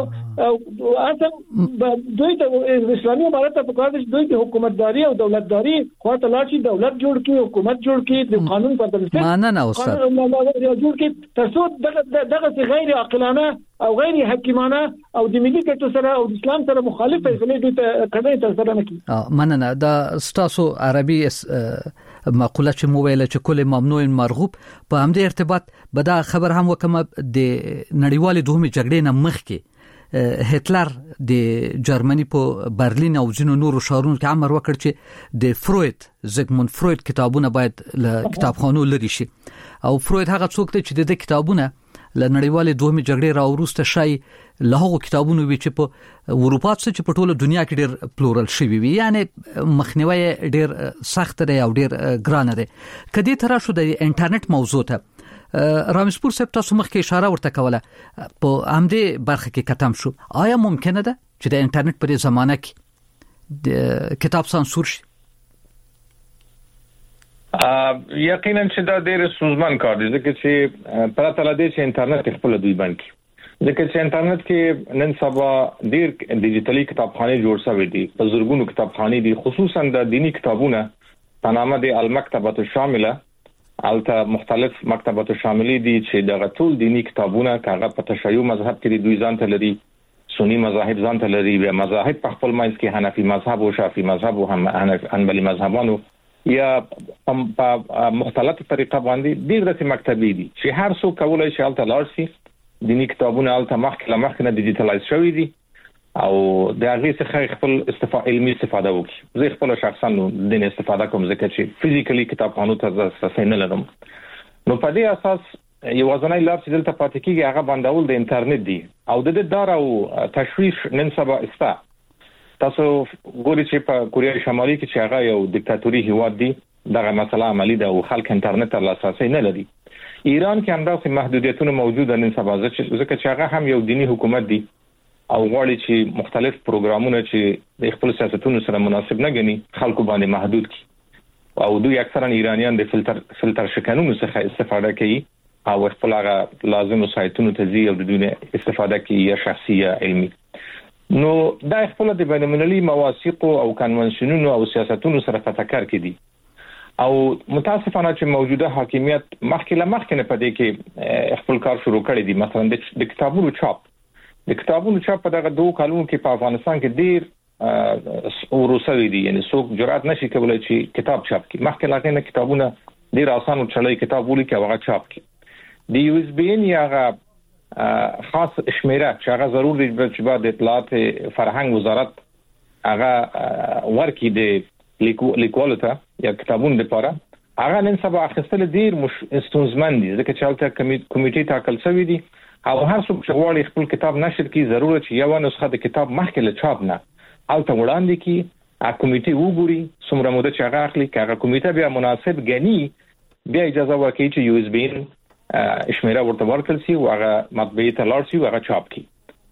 اصلا دوی ته اسلامي امارات په کار دي دوی د حکومتداري او دولتداري خو ته لاشي دولت جوړ کی حکومت جوړ کی د قانون په ترڅ معنا نه اوسه جوړ کی تاسو دغه دغه غیر عاقلانه او غیر حکیمانه او د ملي ګټو سره او د اسلام سره مخالف فیصله دي ته کړي تر سره نه کی مننه دا ستاسو عربي مقوله چې مو ویل چې کله ممنوع مرغوب په همدې ارتباط به دا خبر هم وکم د نړیوال دوهمه جګړې نه مخکې هټلر د جرمني په برلین او ځینو نورو ښارونو کې امر وکړ چې د فروید زیګموند فروید کتابونه باید له کتابخانو لري شي او فروید هغه څوک دی چې د کتابونه ل نړیوال دوهمه جګړې راوروسته شای له هغو کتابونو وی چې په اروپا څخه په ټوله دنیا کې ډېر پلورل شوی وي یعنی مخنیوي ډېر سخت دی او ډېر ګران دی کدی تر شو د انټرنیټ موضوع ته رامسپور صاحب تاسو مخکې اشاره ورته کوله په همدې برخه کې کتم شو آیا ممکنه ده چې د انټرنیټ په زمانه کې د کتاب سانسور شي یقینا چې دا ډېر سوزمن کار دی ځکه چې پرته له دې چې انټرنیټ خپل دوی باندې ځکه چې انټرنیټ کې نن سبا ډېر ډیجیټلي کتابخانې جوړ شوې دي په زرګونو کتابخانې دي خصوصا د دینی کتابونه په نامه د المکتبه الشامله البته مختلف مکتبات شاملې دي چې د ټول دینی کتابونه کاغه په تشیع مذهب کې دوی ځان ته لري سنی مذاهب ځان ته لري بیا مذاهب په خپل منځ کې حنفي مذهب او شافعي مذهب او هم حنبلي مذهبانو یا په مختلفه طریقه باندې ډېر رسمي مکتبې دي چې هر څوک کولای شي الته لاړ شي دینی کتابونه الته مخکې مخکې نه ډیجیټلایز شوي دي او د هغه څخه خپل استفاده علمي استفاده وکړي زه خپل شخصا د استفاده کوم ځکه چې فزیکلی کتابخانو ته ځم نه لرم نو په دې اساس یو ځنای لار چې دلته پاتې کیږي هغه باندول د انټرنیټ دی او د دې دار او تشویش نن سبا استا تاسو ګورئ چې په کوریا شمالي کې چې هغه یو دیکتاتوري هیواد دی دغه مسله عملی ده او خلک انټرنیټ ته لاسرسي نه لري. ایران کې هم داسې محدودیتونه موجوده نن سبا ځکه چې هغه هم یو دینی حکومت دی او غواړي چې مختلف پروګرامونه چې د خپل سیاستونو سره مناسب نه غني خلکو باندې محدود کړي او دوی اکثرا ایرانیان د فلټر فلټر شکنونو څخه استفاده کوي او خپل هغه لازم سایتونو ته ځي او د دوی استفاده کوي یا شخصي یا علمي. نو دا خپل د بین المللي مواثیق او کنونشنونو او سیاستونو سره په ټکر کې دي او متاسفانه چې موجوده حاکمیت مخکې له مخکې نه پدې کې خپل کار شروع کړی دی. مثلا د کتابونو چاپ د کتابونو چاپ په دغه دوه کلونو کې په افغانستان کې ډیر ورسوي دي، یعنی څوک جرأت نشي کولای چې کتاب چاپ کړي. مخکې لا نه کتابونه ډیر آسان چلای کتاب ولیکي او هغه چاپ کړي. د یو اس بي ان یا خاص شمیره چې هغه ضروري چې بعد اطلاعات فرهنګ وزارت هغه ورکی د لیکوالو ته یا کتابونو لپاره هغه نن سبا اخیستل ډیر مش استونزمن دي ځکه چې هلته کمیټې ټاکل شوی دي او هر څوک چې غواړي خپل کتاب نشر کړي ضروري چې یو نسخه د کتاب مخکې له چاپ نه هلته وړاندې کړي، ا کمیټې وګوري څومره موده چې هغه اخلي، هغه کمیټه بیا مناسب غني بیا اجازه ورکړي چې یو اس بي ان شمیره ورته ورکړل شي او هغه مطبعې ته لاړ شي او هغه چاپ کړي.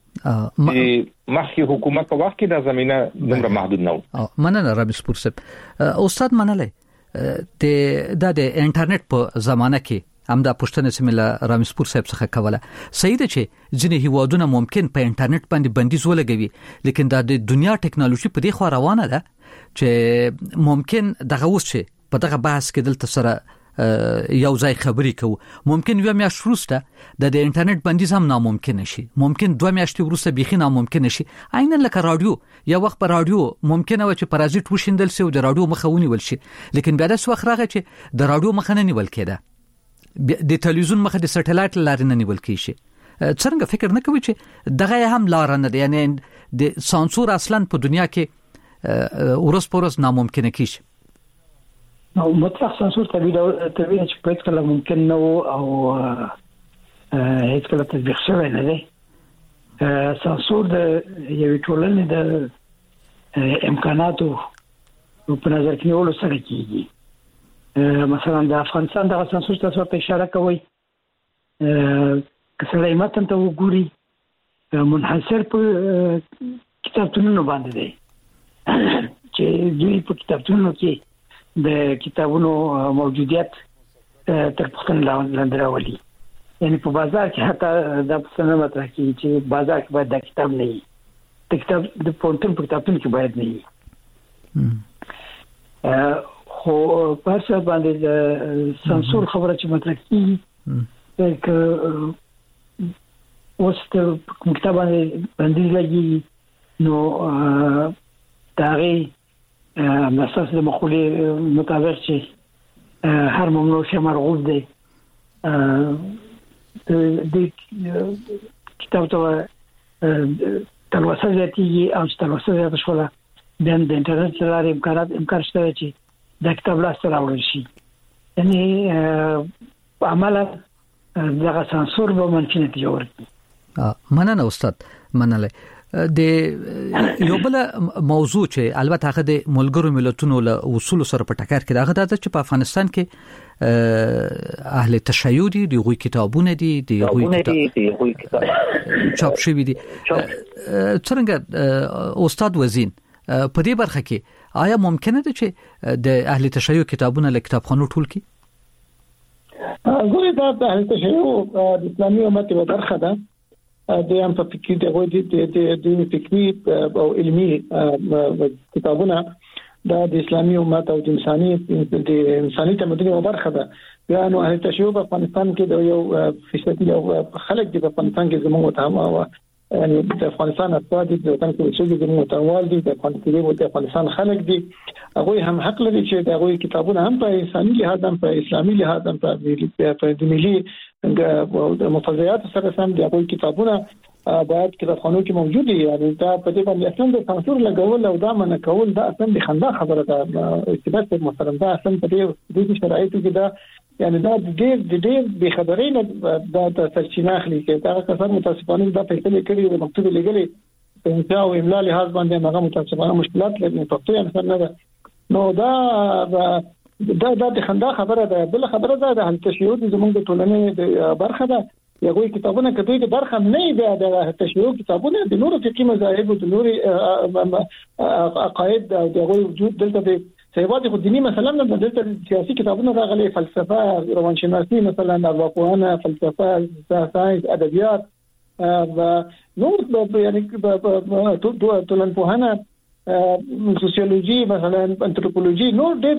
مخکې حکومت په وخت کې د زمينه دومره محدود نه و. مننه رامز پور صاحب. استاد منلای د د انټرنیټ په زمانه کې هم دا پښتنه سیمه رامز پور صاحب څخه کوله صحیح ده چې ځینې هیوادونه ممکن په انټرنیټ باندې بندیز ولګوي، لیکن دا د دنیا ټکنالوژي په دې خوا روانه ده چې ممکن دغه اوس چې په دغه بحث کې دلته سره یو ځای خبرې کوو، ممکن یو میاشت وروسته د انټرنیټ بندیز هم ناممکن شي، ممکن دوه میاشتې وروسته بيخي ناممکن شي. عین لکه رادیو، یو وخت په رادیو ممکن و چې پرازیت وشیندل شي او د رادیو مخه ونیول شي، لیکن بیا د څو وخت راغی چې د رادیو مخه نه نیول کېده، د تلویزیون مخه د سټلایټ لارې نه نیول کېږي. څنګه فکر نه کوي چې دغه هم لار نه ده، یعنی د سانسور اصلا په دنیا کې ورس پورس ناممکن کېږي؟ نو مطلق سانسور تبعید تبعید چې په کله ممکن نه او هیڅ کله تطبیق شوی نه دی. سانسور د یوې ټولنې د امکاناتو په نظر کې نیولو سره کېږي. مثلا د افغانستان د سانسور تاسو په اشاره کوي کله متن ته وګوري منحصر په کتابتونونو باندې دی چې دوی په کتابتونونو کې د کتابونو موجودیت تر پښتون لاندې راولي. یعنی په بازار کې حتی د پښتون مطرح کې چې بازار کې باید د کتاب نه وي، د کتاب د پونتن په کتابتون کې باید نه وي. خو په څه باندې د سانسور خبره چې مطرح کیږي چې اوس د کتاب باندې باندې لګي نو داغي اساس د مقولې مطابق چې هر ممنوع شی مرغوب دی، د کتاب ته تلوسه زیاتېږي او چې تلوسه زیاته شوله بیا د انټرنیټ له لارې امکانات امکان شته چې د کتاب لاسته راوړل شي. یعنی په عمله دغه سانسور به منفي نتیجه ورکړي. مننه استاد. مننه. د یو بل موضوع چې البته هغه د ملګرو ملتونو له اصول سره په ټکر کې دغه د چې په افغانستان کې اهل تشیع دي، د غوي کتابونه دي، د غوي کتاب چاپ شوی دي. څنګه استاد وزین په دې برخه کې آیا ممکنه ده چې د اهل تشیع کتابونه له کتابخانو ټول کی؟ غوړي د اهل تشیع د اسلامي امت په برخه ده د ام په فکر د غوړي د د فکري او علمي کتابونه د اسلامي امت او د انساني د انساني تمدن په برخه ده. بیا نو اهل تشیع په افغانستان کې د یو فیصد یو خلک د افغانستان کې زموږ متهم یعنی د افغانستان افراد د وطن کې چې د متوال دي د افغانستان خلک دي، هغه هم حق لري چې د هغه کتابونه هم په انساني لحاظ هم په اسلامي لحاظ هم په د ملي د مفاضلات سره سم د هغه کتابونه باید کتابخانو کې موجود دي. یعنی دا په دې باندې اصلا د سانسور لګول او دا منع کول دا اصلا د خندا خبره ده. استبداد په محترم دا اصلا په دې د شرایطو کې دا یعنی دا د ډېر د ډېر به خبرې نه دا د سرچینه اخلي چې دا کسان متاسفانه دا فیصله کړي او مکتوب لګلې په انشاء او املا لحاظ باندې هغه متاسفانه مشکلات لري پښتو یې مثلا نه نو دا دا د خندا خبره ده. بل خبره ده د تشیع زموږ د ټولنې د برخه ده. یو کتابونه کدوې د برخه نه دی د تشیع کتابونه د نورو فقهي مذاهب او د نورو عقاید او د وجود دلته د سیواد خو دینی مثلا د دلته سیاسي کتابونه راغلي، فلسفه، روانشناسي مثلا، ارواپوهنه، فلسفه، ساينس، ادبیات و نور یعنی ټولنپوهنه، سوسیولوژي مثلا، انثروپولوژي، نور د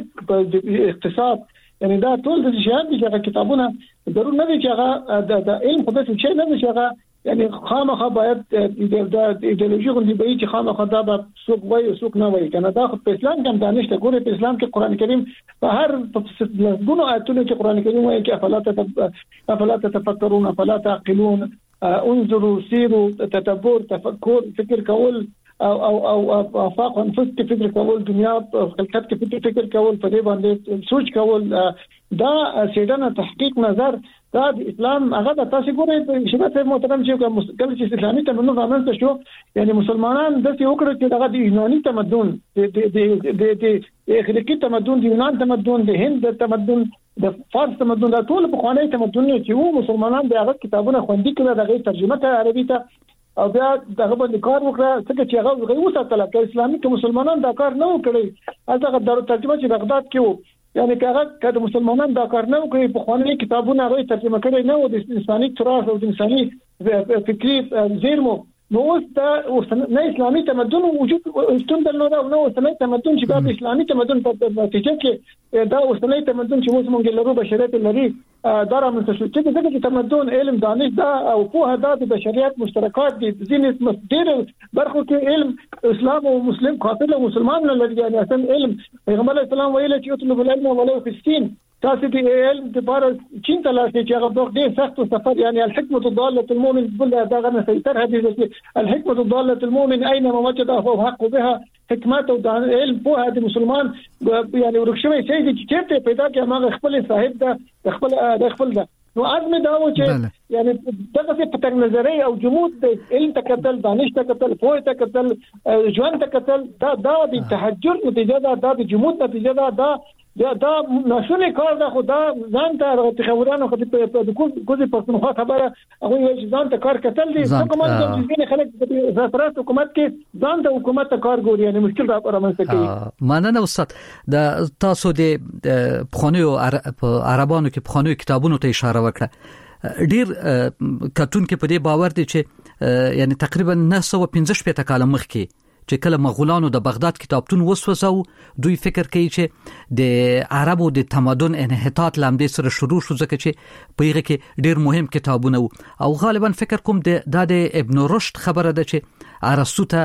اقتصاد، یعنی دا ټول د شیان دي چې کتابونه ضرور نه دي چې هغه د علم په څه شي نه دي چې هغه یعنی خامخا باید د ایدئولوژي غوندي به چې خامخا دا به څوک وایي او څوک نه وایي کنه. دا خو په اسلام کې هم دانش ته ګوره، په اسلام کې قران کریم په هر غونو آیتونو کې قران کریم وایي چې افلا افلا تتفکرون افلا تعقلون انظروا سیروا تتبر تفکر فکر کول او او او افاق انفس کې فکر کول، دنیا خلقت کې فکر کول، په دې باندې سوچ کول، دا سیدانه تحقیق نظر دا د اسلام هغه د تاسو ګورئ شباب محترم چې کله چې اسلامي تمدن رامنځته شو یعنی مسلمانان د څه وکړه چې دغه د یوناني تمدن د د د د اخلاقی تمدن، د یونان تمدن، د هند تمدن، د فارس تمدن، دا ټول په خواني تمدن چې وو مسلمانان د هغه کتابونه خوندي کړل، دغه ترجمه کړه عربي ته او بیا دغه باندې کار وکړه څنګه چې هغه غوښتل ساتل چې اسلامي که مسلمانان دا کار نه وکړي. هغه د ترجمه چې بغداد کې وو یعنی هغه کله مسلمانان دا کار نه وکړي په خواني کتابونه هغه ترجمه کړي نه و د انساني تراث او د انساني فکری زیرمو نو دا نه اسلامي تمدن وجود استون درلوده او نو اسلامي تمدن چې د اسلامي تمدن په نتیجه کې دا اسلامي تمدن چې موږ مونږ لرو بشریت لري دا رامنځته شو چې دغه تمدن علم دانش دا او په هدا د بشریت مشترکات دي ځینې ډېر برخو کې علم اسلام او مسلم قاتل او مسلمان نه لري. یعنی اصلا علم پیغمبر اسلام ویل چې اطلب العلم ولو في الصين تاسو د علم د بار چین تلاسي چې هغه ډېر سخت سفر یعنی الحکمت ضاله المؤمن بل دا غنه سيطر حدیث الحکمت ضاله المؤمن اينما وجده فهو حق بها. حکمت او علم په هغه مسلمان یعنی ورکشوي شي چې چیرته پیدا کې هغه خپل صاحب ده خپل د خپل ده نو عزم دا و چې یعنی دغه څه پټنګ نظري او جمود د علم تکتل، دانش تکتل، پوهه تکتل، ژوند تکتل، دا د تهجر نتیجه ده، دا د جمود نتیجه ده، دا دا دا نشونه کار ده. خو دا ځان ته خبرانو خو د کوزي پښتونخوا خبره هغه یې ځان ته کار کتل دي حکومت د ځینې خلک د زفرات حکومت کې ځان ته حکومت ته کار ګوري یعنی مشکل را رامنځته کوي. مننه استاد. د تاسو د پخوانیو عربانو کې پخوانیو کتابونو ته اشاره وکړه. ډیر کتون کې په دې باور دي چې یعنی تقریبا نه سوه پنځه شپږ کاله مخکې چې کله مغولانو د بغداد کتابتون وسوسو دوی فکر کوي چې د عربو د تمدن انحطاط لامدې سره شروع شو ځکه چې په هغه کې ډیر مهم کتابونه او غالبا فکر کوم د د ابن رشد خبره ده چې ارسطو ته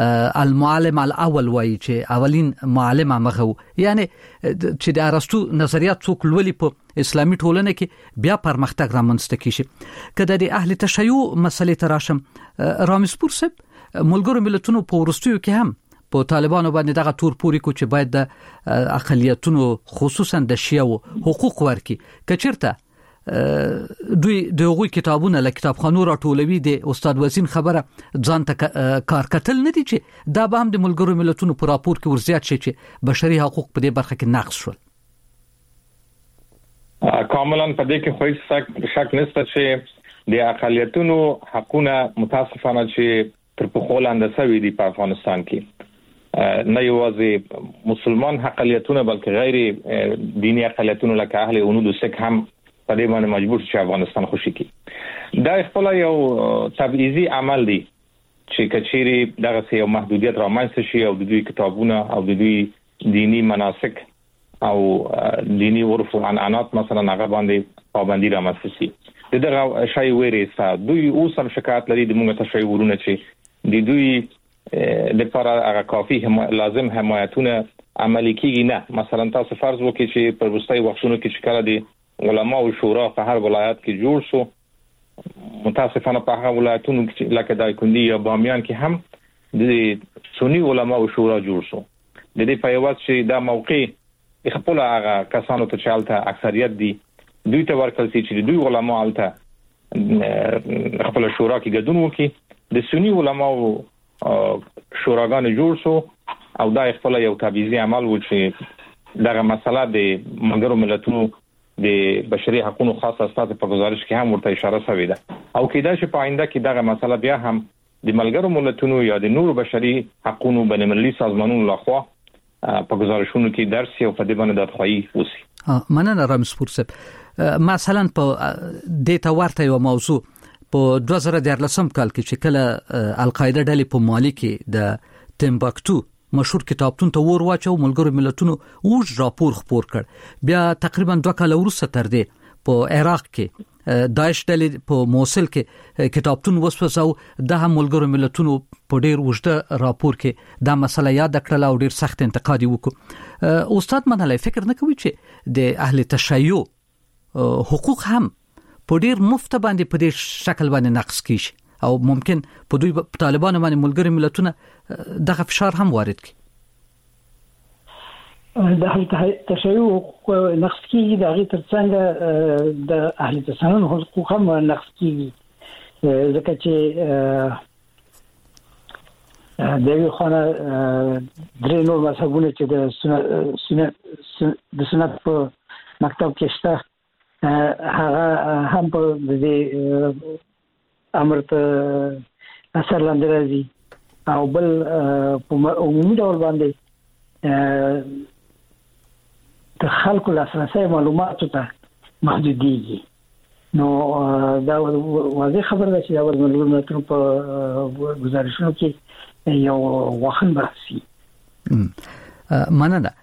المعلم الاول وایي چې اولین معلم هغه یعنی چې د ارسطو نظریات څوک لولي په اسلامي ټولنه کې بیا پرمختګ رامنځته کیږي. کله د اهل تشیع مسلې تراشم رامسپور صاحب ملګرو ملتونو په ورستیو کې هم په طالبانو باندې دغه تور پوري کو چې باید د اقلیتونو خصوصا د شیعو حقوق ورکي کچرته دوی دغه کتابونه له کتابخانو راټولوي. د استاد وزین خبره ځان ته کار کتل نه دي چې دا به هم د ملګرو ملتونو په راپور کې ورزيات شي چې بشري حقوق په دې برخه کې نقص شول. کاملا په دې کې خو هیڅ شک نشته چې د اقلیتونو حقونه متاسفانه چې تر په خولاند سوي دي په افغانستان کې نه یوازې مسلمان اقلیتونه بلکې غیر دینی اقلیتونه لکه اهل هنود او سک هم په دې باندې مجبور چې افغانستان خوشي کی. دا خپل یو تبعیضي عمل دی چې کچيري دغه یو محدودیت رامنځته شي او د دوی کتابونه او د دوی دینی مناسک او دینی عرف او عنعنات مثلا هغه باندې پابندي رامنځته شي. دغه شای ویری سا دوی اوسم شکایت لري د موږ تشایورونه چې د دوی د لپاره هغه کافي هم لازم حمایتونه عملي کیږي نه. مثلا تاسو فرض وکړئ چې په وروستي وختونو کې شکل دي علما او شورا په هر ولایت کې جوړ شو، متاسفانه په هغه ولایتونو کې لکه دایکندي یا بامیان کې هم د سنی علما او شورا جوړ شو. د دې په یوه چې دا موقع خپل هغه کسانو ته چالتہ اکثریت دي دوی ته ورکړل چې دوی علما الته خپل شورا کې ګډون وکړي. د سنی علماو شوراګان جوړ شو او دا خپل یو تعویضي عمل و چې دغه مسله د ملګرو ملتونو د بشري حقوقو خاص استاد په گزارش کې هم ورته اشاره شوې ده او کېدا چې په آینده کې دغه مسله بیا هم د ملګرو ملتونو یا د نورو بشري حقوقو بین‌المللي سازمانونو لخوا په گزارشونو کې درس او په دې باندې د خوایي وسی. مننه رامز پورسب. مثلا په د تا ورته یو موضوع په دوه زره دیارلسم کال کې چې کله القاعده ډلې په مالی کې د تمباکتو مشهور کتابتون ته ور واچو ملګرو ملتونو اوج راپور خپور کړ بیا تقریبا دوه کال وروسته تر دې په عراق کې داعش ډلې په موصل کې کتابتون وسوسو د هم ملګرو ملتونو په ډیر وجده راپور کې دا مسله یاد کړل او ډیر سخت انتقاد وکړ. استاد منلای فکر نه کوي چې د اهل تشیع حقوق هم په ډیر مفت باندې په دې شکل باندې نقص کیږي او ممکن په دوی طالبانو باندې ملګرو ملتونه دغه فشار هم وارد کړي؟ د اهل تشیع نقص کیږي د هغه ترڅنګ د اهل تسنن حقوق هم نقص کیږي ځکه چې دغه خانه درې نور مذهبونه چې د سنت د سنت په مکتب کې شته هغه هم په دې امر ته اثر لاندې راځي او بل په عمومي ډول باندې د خلکو لاسرسي معلوماتو ته محدوديږي. نو دا واضح خبره ده چې دا ورمنلو متر په گزارشونو کې یو واخن بحثي. مننه.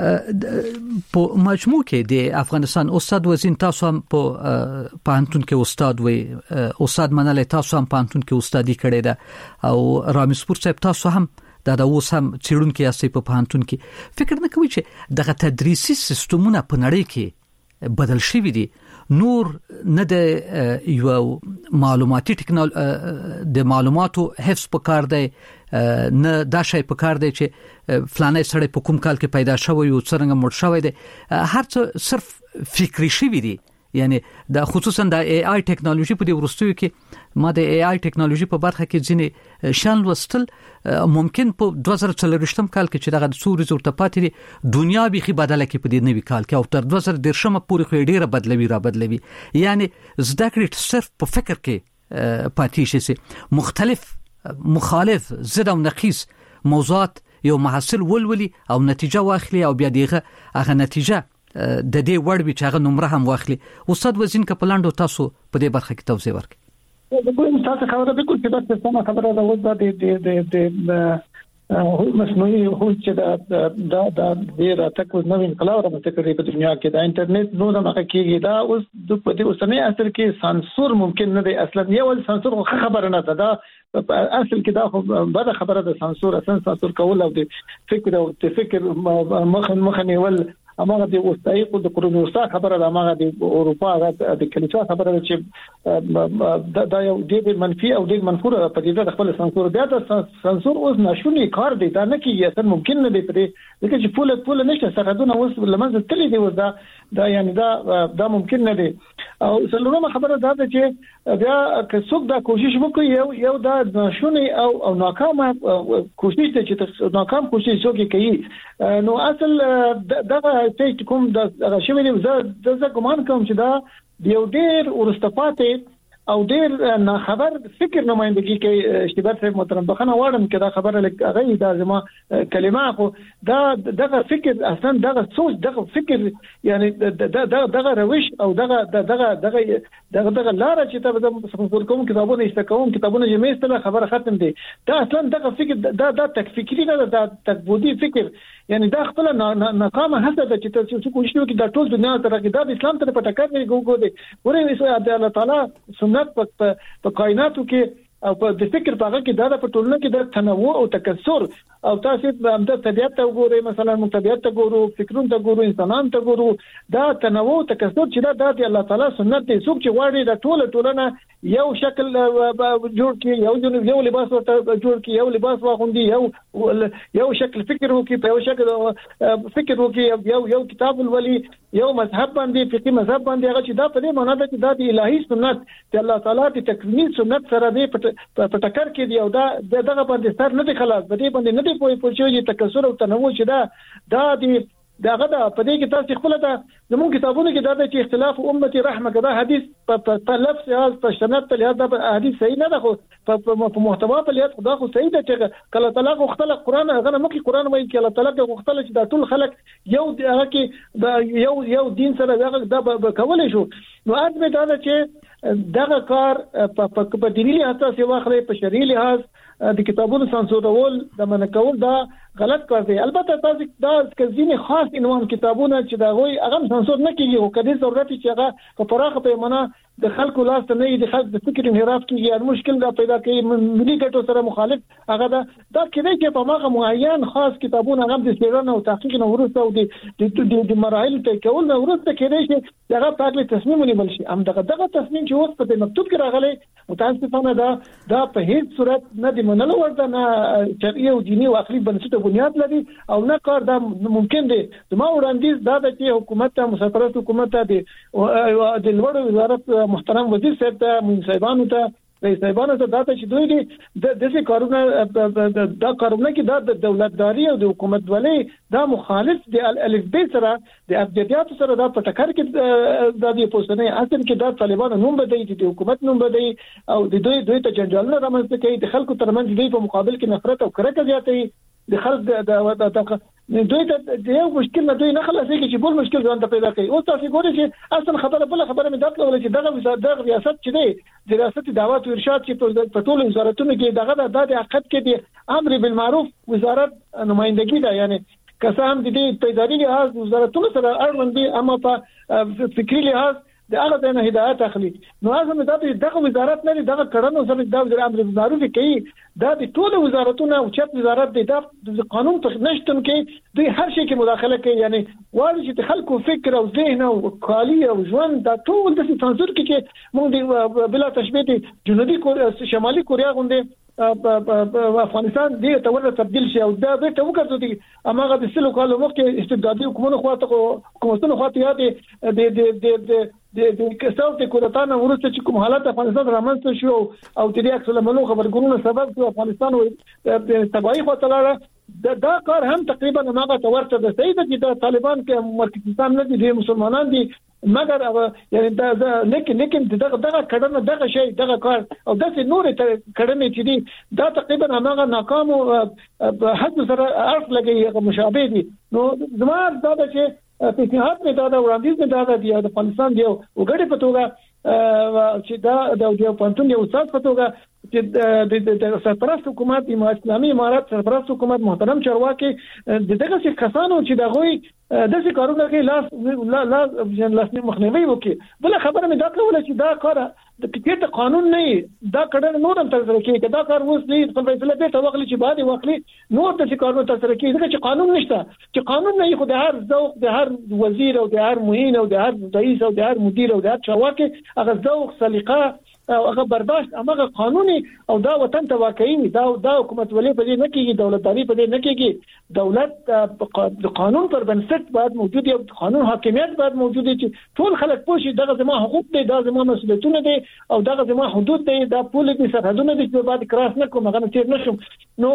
په مجموع کې د افغانستان استاد وزین تاسو هم په پانتون کې استاد وي استاد منلای تاسو هم پانتون کې استادي کړی ده او رامز پور صاحب تاسو هم دا د اوس هم چیرونکو یاستئ په پانتون کې فکر نه کوي چې دغه تدریسي سیستمونه په نړۍ کې بدل شوي دي نور نه د یو معلوماتي ټیکنالوژي د معلوماتو حفظ پکار دی نه دا شی پکار دی چې فلانه سړی په کوم کال کې پیدا شوی او څنګه مړ شوی دی هر څه صرف فکری شوی دی یعنی دا خصوصا د ای آی ټیکنالوژي په دې ورستیو کې ما د ای آی ټیکنالوژي په برخه کې ځینې شان وستل ممکن په دوه زره څلوېښتم کال کې چې دغه سوري زورته پاتې دنیا بيخي بدله کې په دې نوي کال کې او تر دوه زره دیرشم پورې خو ډیره بدلوي را بدلوي یعنی زده کړې صرف په فکر کې پاتې شي مختلف مخالف زد او نقیص موضوعات یو محصل ولولي او نتیجه واخلي او بیا دغه هغه نتیجه د دې وړ به چې هغه نمبر هم واخلي. استاد وزین کپلاندو تاسو په دې برخه کې توضیح ورکړئ. د کوم تاسو خبره به کوم چې دا څه خبره ده و د د د د مصنوعي هوش چې دا دا د ډیر تک نو انقلاب راځي په دنیا کې د انټرنیټ نو د مخه کېږي دا اوس د په دې اوسنۍ عصر کې سانسور ممکن نه دی اصلا یو سانسور خبره نه ده دا اصل کې دا خو بده خبره ده سانسور اصلا سانسور کول او د فکر او د فکر مخ مخ نیول امغه د اوستایق د قرونوسا خبره ده امغه د اروپا د کلیسا خبره ده چې دا یو د منفي او د منفور په دې د خپل سانسور بیا د سانسور اوس نشونی کار دی دا نه کیږي اصلا ممکن نه دی پرې لکه چې پوله پوله نشته سرحدونه اوس لمنځه تللی دی دا دا یعنی دا دا ممکن نه دی او څلورمه خبره دا ده چې بیا که څوک دا کوشش وکړي یو یو دا نشونی او او ناکامه کوشش ته چې ناکام کوشش څوک کوي نو اصل دا ته کوم د غشمې د زه ګمان کوم چې دا یو ډیر ورستپاتې او ډیر نه خبر فکر نمائندګي کوي اشتباه صاحب محترم بخنه واړم کې دا خبره لګي دا زما کلمه خو دا دغه فکر اصلا دغه سوچ دغه فکر یعنی دغه دغه روش او دغه دغه دغه دغه دغه لار چې تاسو څنګه کوم کتابونه استکوم کتابونه جمع استله خبره ختم دي دا اصلا دغه فکر دا دا تک فکری نه دا تکبودي فکر یعنی دا خپل ناکامه هڅه ده چې تاسو کوشش وکړئ دا ټول دنیا ته راځي دا اسلام ته په ټکر نه ګوګو دي ورې الله تعالی سنت په کائناتو کې او په د فکر په هغه کې دا په ټولنه کې د تنوع او تکثر او تاسو د طبيعت ته وګورئ مثلا طبيعت ته ګورو فکرون ته ګورو انسانان ته ګورو دا تنوع او تکثر چې دا د الله تعالی سنت دی څوک چې واړي د ټوله ټولنه یو شکل جوړ کی یو یو لباس ورته جوړ کی یو لباس واغوندي یو یو شکل فکر وکي په یو شکل فکر وکي یو یو کتاب الولی یو مذهب باندې فقہی مذهب باندې هغه چې دا په دې معنا ده چې دا د الهي سنت چې الله تعالی د تکوینی سنت سره دې په ټکر کې دی او دا دغه باندې سر نه دی خلاص بده باندې نه دی پوي پوښیږي تکثر او تنوع چې دا دا د داغه دا په دې کې تاسو خپل دا زموږ کتابونو کې دا چې اختلاف امتي رحمه کدا حدیث په لفظ یا په سند په لحاظ دا حدیث صحیح نه ده خو په محتوا په لحاظ خدا خو صحیح ده چې کله طلاق مختلف قران هغه مکه قران وایي چې الله تعالی مختلف چې دا ټول خلک یو هغه کې دا یو یو دین سره دا به کولای شو نو اځمه دا چې دغه کار په دیني لحاظ څخه واخلې په شرعي لحاظ د کتابونو سانسورول د منکول دا غلط کار دی البته تاسو دا ځینې خاص عنوان کتابونه چې دا غوي هغه سانسور نه کیږي او کدي ضرورت چې هغه په پراخه پیمانه د خلکو لاس ته نه د خلک د فکر انحراف کیږي او مشکل دا پیدا کوي ملي ګټو سره مخالف هغه دا دا کېږي چې په ماغه معین خاص کتابونه هغه د سیرانه او تحقیق نه ورسته او د د مراحل ته کول نه ورسته کېږي چې هغه پاکله تصمیم ونیول شي هم دغه دغه تصمیم چې اوس په مکتوب کې راغلی متاسفانه دا دا په هیڅ صورت نه دی منلو ورته نه شرعي او دینی او عقلي بنسټ بنیاد لري او نه کار دا ممکن دی زما وړاندیز دا د چې حکومت ته مسافرت حکومت ته د لوړ وزارت محترم وزیر صاحب ته منصبانو ته رئیس صاحبانو ته دا چې دوی دي د دې کارونه دا کارونه کې دا د دولتداري او د حکومت ولې دا مخالف د الف ب سره د ابجدیات سره دا په ټکر کې د دې پوسټنه اصل کې دا طالبانو نوم بدایي د حکومت نوم بدایي او د دوی دوی ته جنجال نه رامنځته کوي د خلکو ترمنځ دوی په مقابل کې نفرت او کرکه زیاتوي د خلک د دوی ته د یو مشکل نه دوی نه خلاصيږي چې بل مشکل ځان ته پیدا کوي او تاسو ګورئ چې اصل خبره بل خبره مې دغه ولې چې دغه وزارت دغه ریاست چې دی د ریاست دعوت او ارشاد چې په ټولو وزارتونو کې دغه د عقد کې دی امر بالمعروف وزارت نمائندګي ده یعنی کسان د دې پیداري لحاظ وزارتونو سره اړوند دي اما په فکری لحاظ د هغه د نه هدایت اخلي نو اعظم دا دغه وزارت نه دغه کړنو سره د وزیر امر بالمعروف کوي دا د ټولو وزارتونو او چت وزارت د قانون په نشتون کې دوی هر شي کې مداخله کوي یعنی واضح چې خلکو فکر او ذهن او خالی او ژوند دا ټول د سانسور کې چې موږ بلا تشبیه دي جنوبي کوریا شمالي کوریا غونډه افغانستان دې ته ورته تبدیل شي او دا به ته وکړو چې اماغه د سلو کالو وخت استبدادي حکومتونو خواته حکومتونو خواته یاد دي د د د د د کساو ته کورتانه ورته چې کوم حالت افغانستان رامنځته شو او د دې عکس العملونو خبرګونونو سبب چې افغانستان او تبعی خو تعالی دا, دا کار هم تقریبا هغه تورته د سید چې د طالبان کې مرکزستان نه دي مسلمانان دي مګر یعنی دا لیکن لیکن دغه دغه کډنه دغه شی دغه کار او دغه نور کډنه چې دي دا تقریبا هغه ناکام او حد سره اړه لګي مشابه دي نو زموږ دا چې په اتحاد کې دا د وړاندیز نه دا د افغانستان دی وګړي په توګه چې دا د پانتون یو استاد په توګه چې د سرپرست حکومت د اسلامي امارات سرپرست حکومت محترم چارواکي دغه څه کسانو چې دغوی د څه کارونه کوي لاس لاس لاس مخنیوي وکي بل خبره مې دا کوله چې دا کار د کټ قانون نه دا کډه نور هم تر سره کوي دا کار اوس نه په فیصله به توغلی چې بعد وکړي نور د څه کارونه تر سره کوي ځکه چې قانون نشته چې قانون نه خو د هر ذوق د هر وزیر او د هر معین او د هر رئیس او د هر مدیر او د هر چارواکي هغه ذوق سلیقه او هغه برداشت هغه قانوني او دا وطن ته واقعي دا دا حکومت ولې په دې نه کېږي دولتداري په دې نه کېږي دولت د قانون پر بنسټ باید موجود وي قانون حاکمیت باید موجود وي چې ټول خلک پوښي دغه زموږ حقوق دي دا زموږ مسؤلیتونه دي او دغه زموږ حدود دي دا پولیس دي سرحدونه دي چې باید کراس نه کوم هغه تیر نشم نو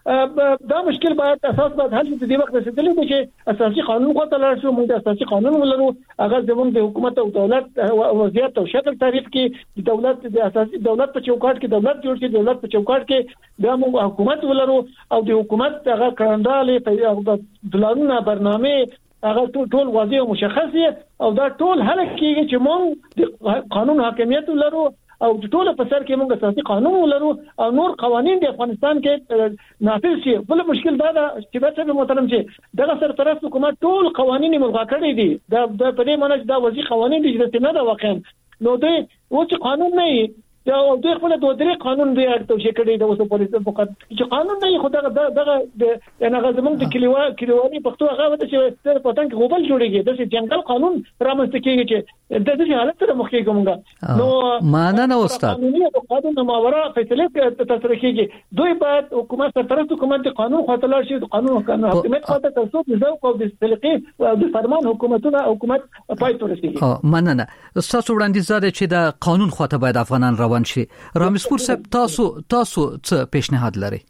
دا مشکل باید اساس باید حل شي د وخت رسیدلی دی چې اساسي قانون خو ته لاړ شو موږ اساسي قانون ولرو هغه زموږ د حکومت او دولت وضعیت او شکل تعریف کې د دولت د اساسي دولت په چوکاټ کې دولت جوړ شي دولت په چوکاټ کې د موږ حکومت ولرو او د حکومت هغه کړندالې په دلارونه برنامه هغه ټول واضح او مشخص او دا ټول هله کېږي چې موږ د قانون حاکمیت ولرو او ټول په سر کې موږ اساسي قانون ولرو او نور قوانين د افغانستان کې نافذ شي بل مشکل دا ده چې به څه محترم چې دغه سرپرست حکومت ټول قوانين ملغا کړی دي دا په دې معنی چې دا وځي قوانين دي چې نه دا واقعا نو دوی و چې قانون نه دا دوی خپل د درې قانون دی توشي کړی د اوسو پولیس فقط چې قانون نه خو دغه دغه د نه غزمن د کلیوا کلیوالي پښتو هغه د چې پتن کې غوبل جوړیږي د جنگل قانون رامنځته کیږي چې د دې حالت سره مخ کېږم نو معنا نه استاد قانوني او قانون ماوره فیصله تر کېږي دوی باید حکومت سرپرست حکومت قانون خاطر شي قانون قانون حکومت خاطر تاسو د ذوق او د سلیقې او د فرمان حکومتونه حکومت پای ته رسیږي مننه تاسو وړاندیز زده چې د قانون خاطر باید افغانان روان شي رامسپور صاحب تاسو تاسو څه پیشنهاد لري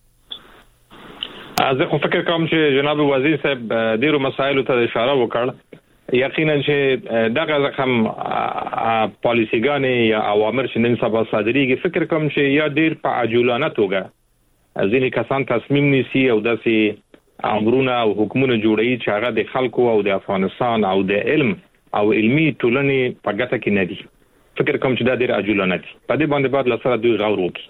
زه خو فکر کوم چې جناب وزیر صاحب ډیرو مسایلو ته اشاره وکړ یقینا چې دغه رقم پالیسیګانې یا اوامر چې نن سبا صادریږي فکر کوم چې یا ډیر په عجولانه توګه ځینې کسان تصمیم نیسي او داسې امرونه او حکومتونه جوړوي چې هغه د خلکو او د افغانستان او د علم او علمي ټولنې په ګټه کې نه دي فکر کوم چې دا ډیر عجولانه دي په دې باندې باید لسره دوی غور وکړي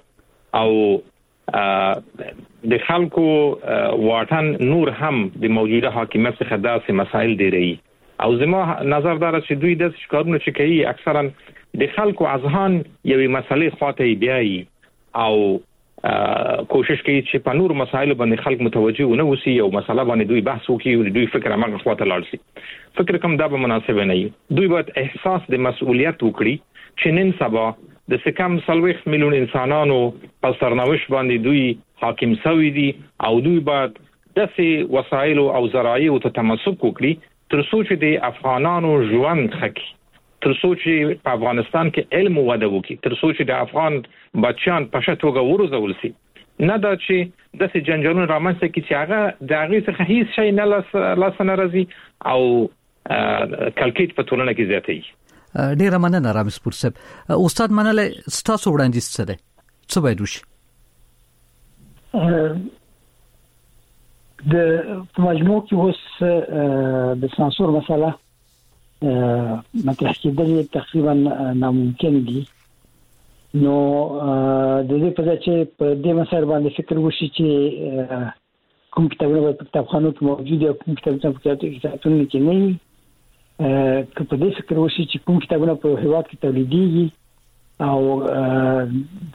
او د خلکو واټن نور هم د موجوده حاکمیت څخه داسې مسایل ډیري او زما نظر دار چې دوی د کارونه چې کوي اکثرا د خلکو اذهان یوې مسلې خواته بیاي او کوشش کوي چې په نور مسایلو باندې خلک متوجه ونه وسی او مسله باندې دوی بحث وکړي او دوی فکر هغه خواته لاړ شي فکر کوم دا به مناسب نه وي دوی باید احساس د مسؤلیت وکړي چې نن سبا د سکم سلويخ میلیون انسانانو په سرنوشت باندې دوی حاکم شوي دي او دوی باید داسې وسایل او ذرایع ته تمسک وکړي تر څو چې د افغانانو ژوند خکې تر څو چې په افغانستان کې علم وده وکړي تر څو چې د افغان بچیان په شتوګه ورزول شي نه دا چې د سې جنجالونو رامنځته کې چې هغه د هغه څخه هیڅ شی نه لاس نه راځي او کلکیت په ټولنه کې زیاتېږي ډیره مننه رامسپور صاحب استاد منله ستاسو وړاندیز څه دی څه باید وشي د مجموع کې اوس د سانسور مسله مطرح کېدل تقریبا ناممکن دي نو د دې په ځای چې په دې مسایل باندې فکر وشي چې کوم کتابونه په کتابخانو کې موجود دي کوم کتابونه په کتابتونونو کې نه وي که په دې فکر وشي چې کوم کتابونه په هیواد کې تولیدېږي او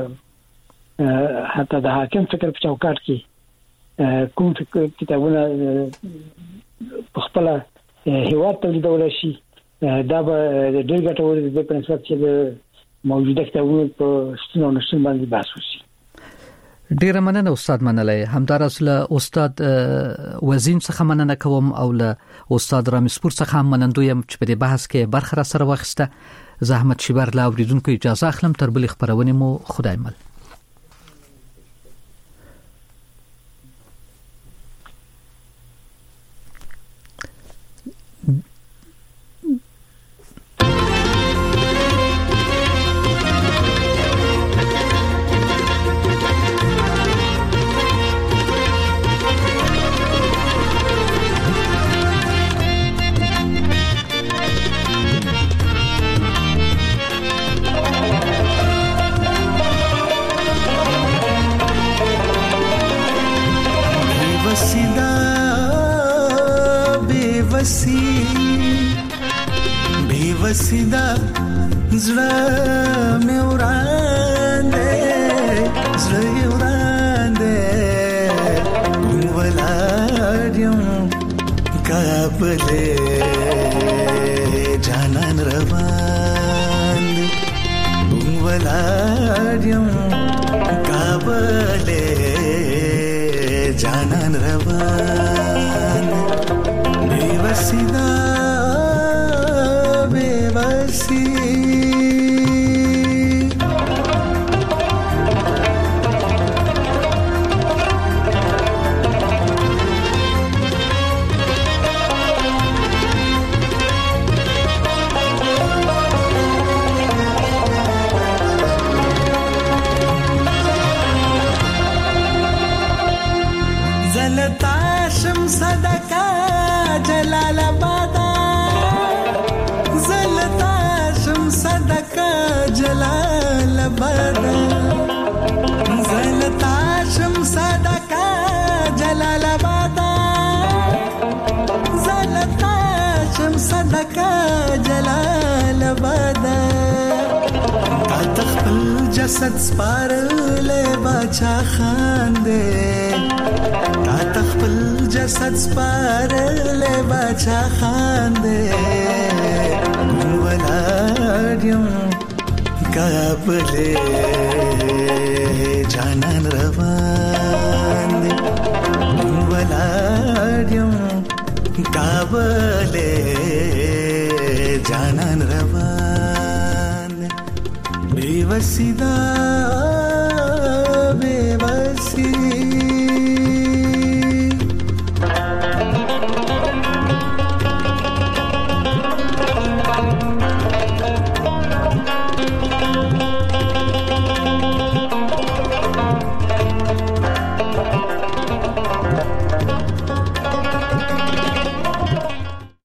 د حتی د حاکم فکر په چوکاټ کې کوم کتابونه په خپل هیواد تولیدول شي دا به ډېر ګټور دي په نسبت چې د موجوده کتابونو په ستونو نشون باندې بحث وشي ډیره مننه استاد منلای همدار اصله استاد وزین څخه مننه کوم او له استاد رامسپور څخه هم منندویم چې په دې بحث کې برخه را سره واخیسته زحمت شبر لا اوریدونکو اجازه اخلم تر بل خبرونه مو خدای مل وسیدا زړه مې وړاندې زړه وړاندې ولادم کابلې جانان روان ولادم کابلې جانان روان بے وسیدا صدقه جلال آباد تا تخپل جسد سپارلې بچا خاندې تا تخپل جسد سپارلې بچا خاندې ولادم کابلې جانان روان دي ولادم کابلې جانان روان بے وسیدا